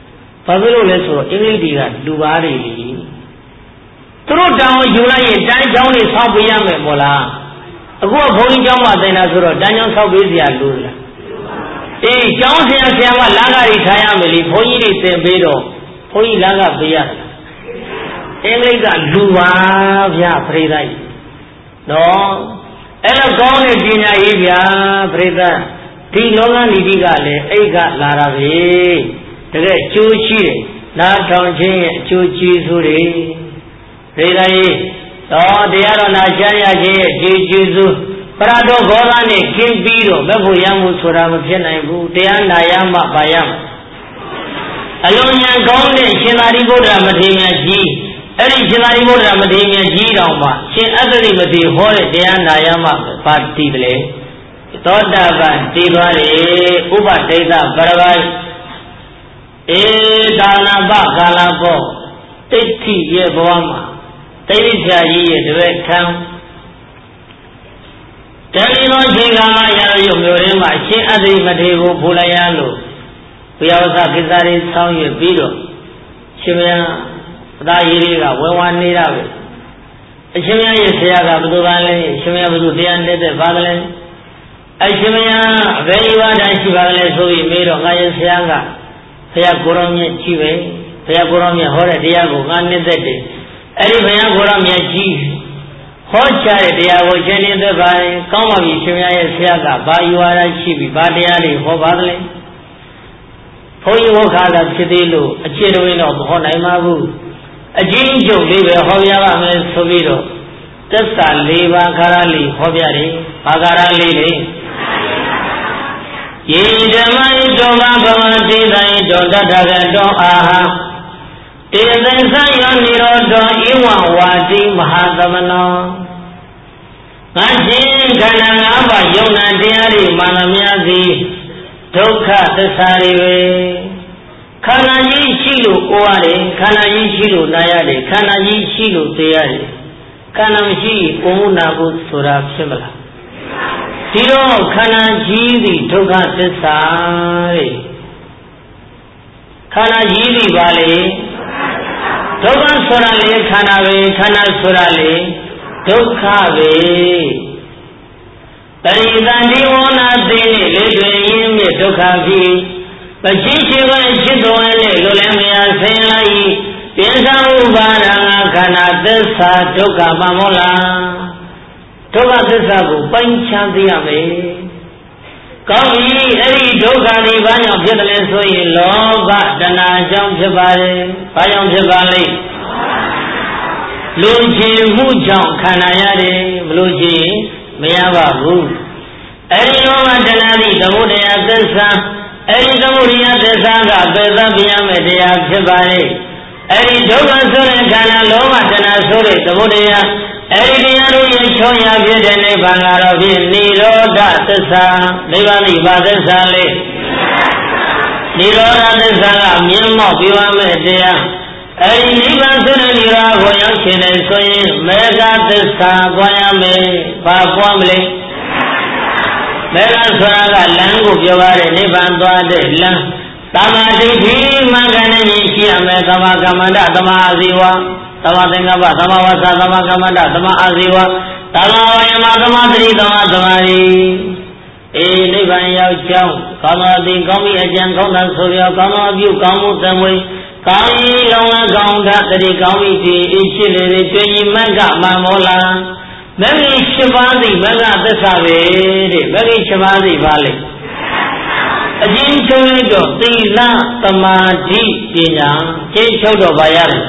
ဘာဖြစ်လို့လဲဆိုတော့အင်္ဂလိပ်တွေကလူပါတွေသူတို့တောင်းယူလိုက်ရင်တန်းချောင်းတွေဆောက်ပေးရမယ်မို့လားအခုကဘုန်းကြီးကျောင်းမှာတင်တာဆိုတော့တန်းချောင်းဆောက်ပေးစရာလိုလားအေးကျောင်းဆရာကလာကတွေထားရမယ်လေဘုန်းကြီးတွေသင်ပေးတော့ဘုန်းကြီးလာကပေးရတယ်အင်္ဂလိပ်ကလူပါဗျာပရိသတ်နော်အဲ့တော့ကောင်းတဲ့ပညာရေးဗျာပရိသတ်ဒီလောကနိတိကလည်းအိတ်ကလာတာပဲတကယ်အကျိုးရှိတယ်နားထောင်ခြင်းရဲ့အကျိုးကျေးဇူးတွေပရိသတ်ကြီးတော့တရားတော်နာကြားရခြင်းရဲ့ကျေးဇူးပရတော်ဘောဓနဲ့ကင်းပြီးတော့မဲ့ဖို့ရမှုဆိုတာမဖြစ်နိုင်ဘူးတရားနာရမှပါရမယ်အလုံးဉာဏ်ကောင်းတဲ့ရှင်သာရိပုတ္တရာမထေရကြီးအဲ့ဒီရှင်သာရိပုတ္တရာမထေရကြီးတော်မှာရှင်အတ္တရိမထေရဟောတဲ့တရားနာရမှပါတည်တယ်သောတာပန်တည်သွားတယ်ဥပဒိဋ္ဌပရပိုက်ဒါနပကာလဘောတိဋ္ဌိရဲ့ဘဝမှာတိဋ္ဌိဆရာကြီးရဲ့တပည့်ခံတဏှိသောချိန်ကာလရရုံမျိုးရင်းမှာရှင်အတ္တရိမထေရကိုဖူလိုက်ရလို့ဘုရားဝဆကိစ္စတွေဆောင်းရွက်ပြီးတော့ရှင်မယအသားရည်တွေကဝဲဝါနေတာပဲအရှင်မရဲ့ဆရာကဘယ်သူပါလဲရှင်မဘယ်သူတရားနေတဲ့ပါလဲအရှင်မအဘယ်ဝါဒရှိပါလဲဆိုပြီးမေးတော့ငါရဲ့ဆရာကဘုရားကိုရောမြတ်ကြီးပဲဘုရားကိုရောမြတ်ဟောတဲ့တရားကိုငါနေတဲ့တယ်အဲ့ဒီဘုရားကိုရောမြတ်ကြီးဟောကြားတဲ့တရားကိုရှင်နေတဲ့ပါရင်ကောင်းပါပြီရှင်မရဲ့ဆရာကဘာယူဝါဒရှိပြီဘာတရားတွေဟောပါသလဲဘုန်းကြီးဟောခါတာဖြစ်သေးလို့အခြေတော်ရင်တော့မဟောနိုင်ပါဘူးအချင်းချုပ်လေးပဲဟောပြပါမယ်ဆိုပြီးတော့သစ္စာ၄ပါးခါရလေးဟောပြတယ်ဘာခါရလေးလဲယေဓမ္မိတောဘာဘဝတိတိုင်တောတထကတောအာဟတေသင်္ဆယောနိရောဓောဣဝဝါတိမဟာသမနောငါချင်းခန္ဓာ၅ပါးယုံနာတရားတွေမာနများသည်ဒုက္ခသစ္စာတွေပဲခန္ဓာကြီးရှိလို့ကိုယ်ရတယ်ခန္ဓာကြီးရှိလို့နာရတယ်ခန္ဓာကြီးရှိလို့သိရတယ်ခန္ဓာမရှိကိုယ်မှုနာဖို့ဆိုတာဖြစ်မလားဒီတော့ခန္ဓာကြီးသည်ဒုက္ခသစ္စာတဲ့ခန္ဓာကြီးသည်ပါလေဒုက္ခဆိုတာလေခန္ဓာပဲခန္ဓာဆိုတာလေဒုက္ခပဲပရိသန္တိဝနာသိနေလေတွင်ရင်းမြစ်ဒုက္ခဖြစ်ပချိရှိဝဲရှိတော်နဲ့လိုလည်းမရဆင်းလိုက်ပိဿဥပါဒံခန္ဓာသစ္စာဒုက္ခမမောလားဒုက္ခသစ္စာကိုပိုင်းခြားသိရမယ်ကောင်းပြီအဲ့ဒီဒုက္ခတွေဘာကြောင့်ဖြစ်တယ်လဲဆိုရင်လောဘတဏှာကြောင့်ဖြစ်ပါတယ်ဘာကြောင့်ဖြစ်ပါလဲလူချင်မှုကြောင့်ခန္ဓာရတယ်မလို့ချင်မရပါဘူးအဲ့ဒီလောဘတဏှာသည်သမုဒယသစ္စာအဲ့ဒီသမုဒယသစ္စာကပယ်သပြရမယ့်တရားဖြစ်ပါလေအဲ့ဒီဒုက္ခဆိုတဲ့ခန္ဓာလောဘတဏှာဆိုတဲ့သမုဒယအဲ့ဒီတရားတို့ရဲ့ချောင်းရဖြစ်တဲ့နိဗ္ဗာန်ကတော့ဖြင့်និရောဓသစ္စာနိဗ္ဗာန်ဤဘာသစ္စာလဲនិရောဓသစ္စာကမြင်မောက်ပြရမယ့်တရားအဲ့ဒီနိဗ္ဗာန်ဆိုတဲ့និရောဓကိုရောက်ရှင်တယ်ဆိုရင်မေဃသစ္စာပွားရမယ်ဘာပွားမလဲမေဃဆိုတာကလမ်းကိုပြောရတဲ့နိဗ္ဗာန်သွားတဲ့လမ်းသမာဓိဋ္ဌိမှန်ကန်တဲ့ရှိရမယ်သမာကမ္မန္တသမာအာဇီဝသမာသင်္ကပ္ပသမာဝါစာသမာကမ္မန္တသမာအာဇီဝသမာဝါယမသမာသတိသမာသမာဓိနိဗ္ဗာန်ရောက်ကြောင်းကောင်းသောအသိကောင်းပြီအကျံကောင်းတာဆိုရောကောင်းသောအပြုကောင်းမှုသံဝေကောင်းဤလောကကောင်းတာတတိကောင်းပြီဒီအရှိလေတွေကျွေးကြီးမက်ကမမောလာမဂ္ဂင်၈ပါးသိမဂ္ဂသစ္စာပဲတဲ့မဂ္ဂင်၈ပါးသိပါလေအကျဉ်းချုပ်လိုက်တော့သီလသမာဓိပညာကျင့်ချုပ်တော့ပါရတယ်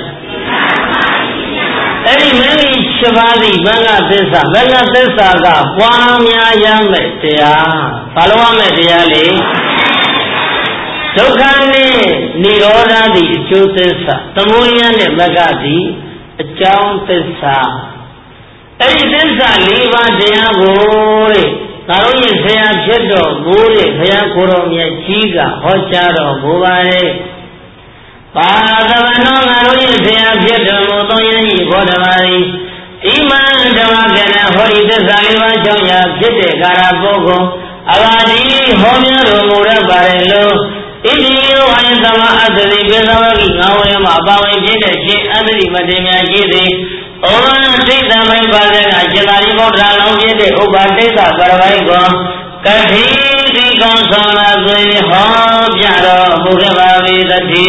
အဲ့ဒီမဂ္ဂင်၈ပါးသိမဂ္ဂသစ္စာမဂ္ဂသစ္စာကပွားများရမယ်တရားဘာလို့ရမယ်တရားလေဒုက္ခနဲ့និရောဓသည်အကျိုးသစ္စာသမုဒယနဲ့မဂ္ဂသည်အကြောင်းသစ္စာအဲ့ဒီသစ္စာ၄ပါးတရားကိုတဲ့ငါတို့ရဲ့ဆရာဖြစ်တော်မူတဲ့ဘုရားကိုယ်တော်မြတ်ကြီးကဟောကြားတော်မူပါတယ်ပါသဗ္ဗနောငါတို့ရဲ့ဆရာဖြစ်တော်မူသောယနေ့ဘောဓမာရီဣမံဓမ္မကရဟောဒီသစ္စာ၄ပါးကြောင့်ရာဖြစ်တဲ့ကာရပုဂ္ဂိုလ်အဘာဒီဟောများတော်မူရပါတယ်လို့ဣတိယောဝါ in sama adri bezawagi ngawe ma abawe jide shi adri mademya jide Oba Sita Mai Badega Chitari Bodra Long Jide Uba Sita Paravai Go Kathi Tikon Sona Zui Ho Jaro Mugabavi Dati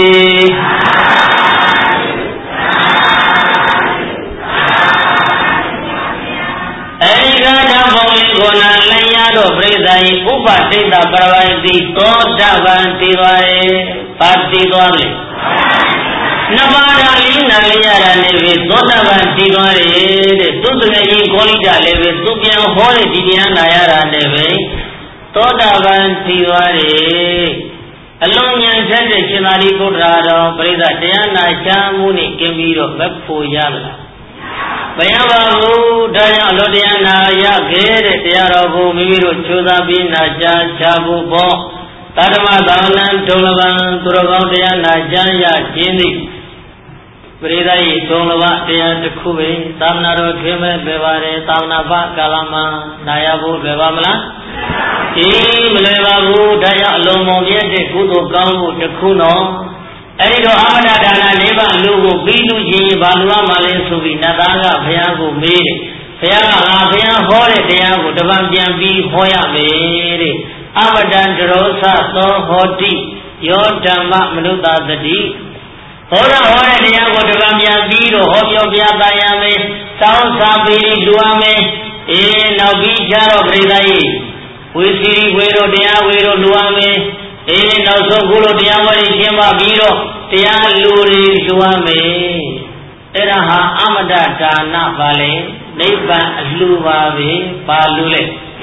Erika Daboli Gona Layado Bredai Uba Sita Paravai Di Toda Vantivai Pati Dwali Nabada Lina Liara Nevi, Dotavan Tigore, Tutunaji Kolita Levi, Tupian Hole Didiana Yara Nevi, Dotavan Tigore, Along Yan Sente Chinari Pudrado, Preda Diana Chamuni, Kemiro, Bepu Yamla. Bayababu, Daya Lodiana, Yakere, Tiarabu, Miro, Chudabina, Chabu Bo, Tadama Danan, Tulavan, Turavan Diana, Jaya, Jindi. Pridai Tolava Tia Kubi, Tamnaro Kime, Bevare, Tamnapa, Kalama, Nayabu, Bevamla, Levabu, Daya Lomo, Yeti, Kudu, Gamu, Tekuno, Erido Amada Dana, Neva, Lugu, Bidu, Ji, Balua, Malin, Subi, Nadanga, Fiago, Miri, Fiaga, Hore, Diago, Devambian, B, Hoya, Miri, Amadan, Rosa, So, Hoti, Yotama, Menuta, the Deep. Ora ora dia ko devamya biro ho pyo pya tayame saung sa piri luame nau bi charo pridai we siri we ro dia we ro luame nau so gulo dia wari chinba biro tia lu ri luame era ha amada dana ba le nibban alu ba be ba lu le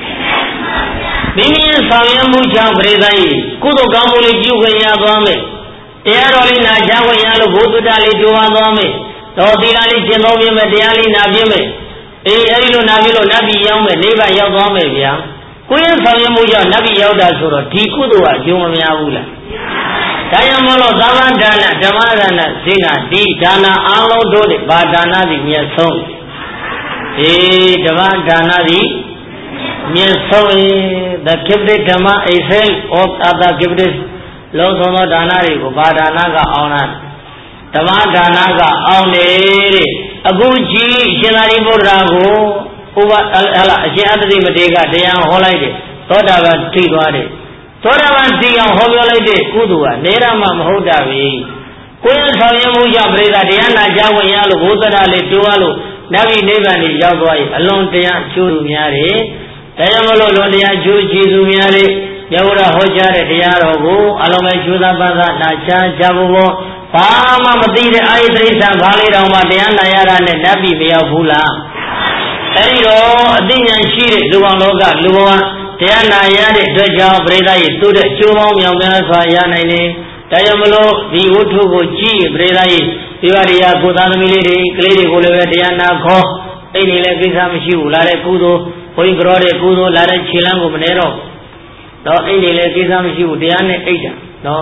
mimi samyan mu chang pridai kudo kamu le ju kwe ya twa me Tiaroli na Jawa Yalu Budali Duamame, Todilali Genovime, Diali Nabime, Erilo Navilo Nabi Yame, Neva Yavame, Queen Samuja, Nabi Yoda Sura, Tikudua, Jumamula. Diamolo Davandana, Damadana, Zina, Di Dana, Alo Dodi, Badana, the Miason. Davandana, the Miason, the Kibri Dama, a cell of other Kibris. Losono Danari, Badanaga Onan, Tamadanaga Onere, Abuji, Shinari Burago, Uba Jadri Madega, Dean Holide, Todavan Tigwade, Todavan Tigan Holide, Kudua, Nerama Hodavi, Queen Samuja Breda, Diana Jawa Yalu, Budali, Tualu, Navi Nevani Jagwai, Alone Tian Chumiari, Tayamolo Londia Juji Zumiari. Yavura Hojare Diarogo, Alome Juda Baza, Nacha, Jabugo, Pama Matide, Idrisa, Valley Rama, Diana Yara, and Nabi Viavula. Eriro, Dinyan Shiri, Luanoga, Lua, Diana Yari, Doja, Breda, Tude, Chumom, Yamasa, Yanani, Tayamolo, the Utugo, Chi, Breda, Ivaria, Kudanamili, Clary, Guleva, Diana, Ko, Any Lekisam Shu, Lare Kudo, Poingrode, Kudo, Lare Chilango, Monero. No, any Lekisam Shu, Diane, Ada. No.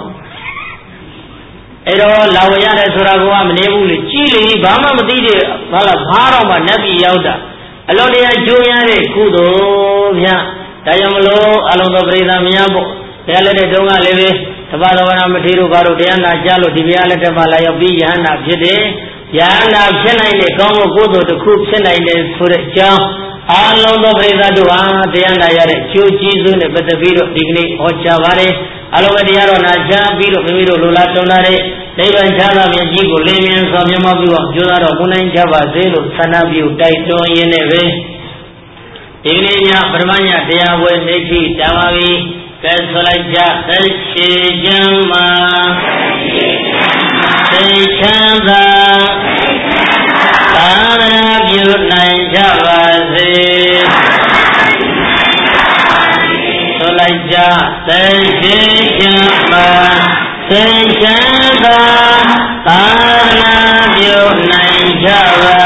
Edo, Lawaya, Surago, Nebuli, Chili, Bama, Madi, Vala, Harama, Nabi Yauda. Alonia, Juliane, Kudo, Tayamalo, along the Breda Miabo, Yale Donga Leve, Tabana Matiru, Baru, Diana, Jalo, Diviala, Malaya, Yana, Jede, Yana, Chena, Congo, Kudo, the Cook, Chena, for the Jam. Along the Breda Dua, Diana Yare, Chu Jizu, but the Viro, Digni, Ochavare, Alomadiaro, Naja, Viro, Miro, Lula Tonare, Nevan Java, Yajigo, Lemian, Samyamabu, Judaro, Munan Java, Zelo, Sanabu, Taito, Yeneve, Dignia, Permania, Diawe, Neki, Tamavi, Kasolaja, Kashijama, Sechanda, Tanabu, Java. Solaja, Sejama, Sejaba, Tanabu, Java,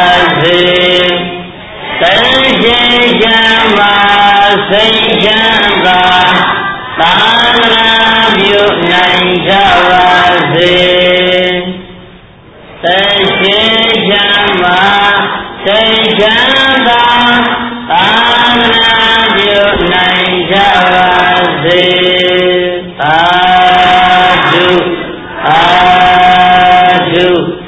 Sejama, Sejaba, Tanabu, Java, Sejama, Sejaba, Tanabu, Java, do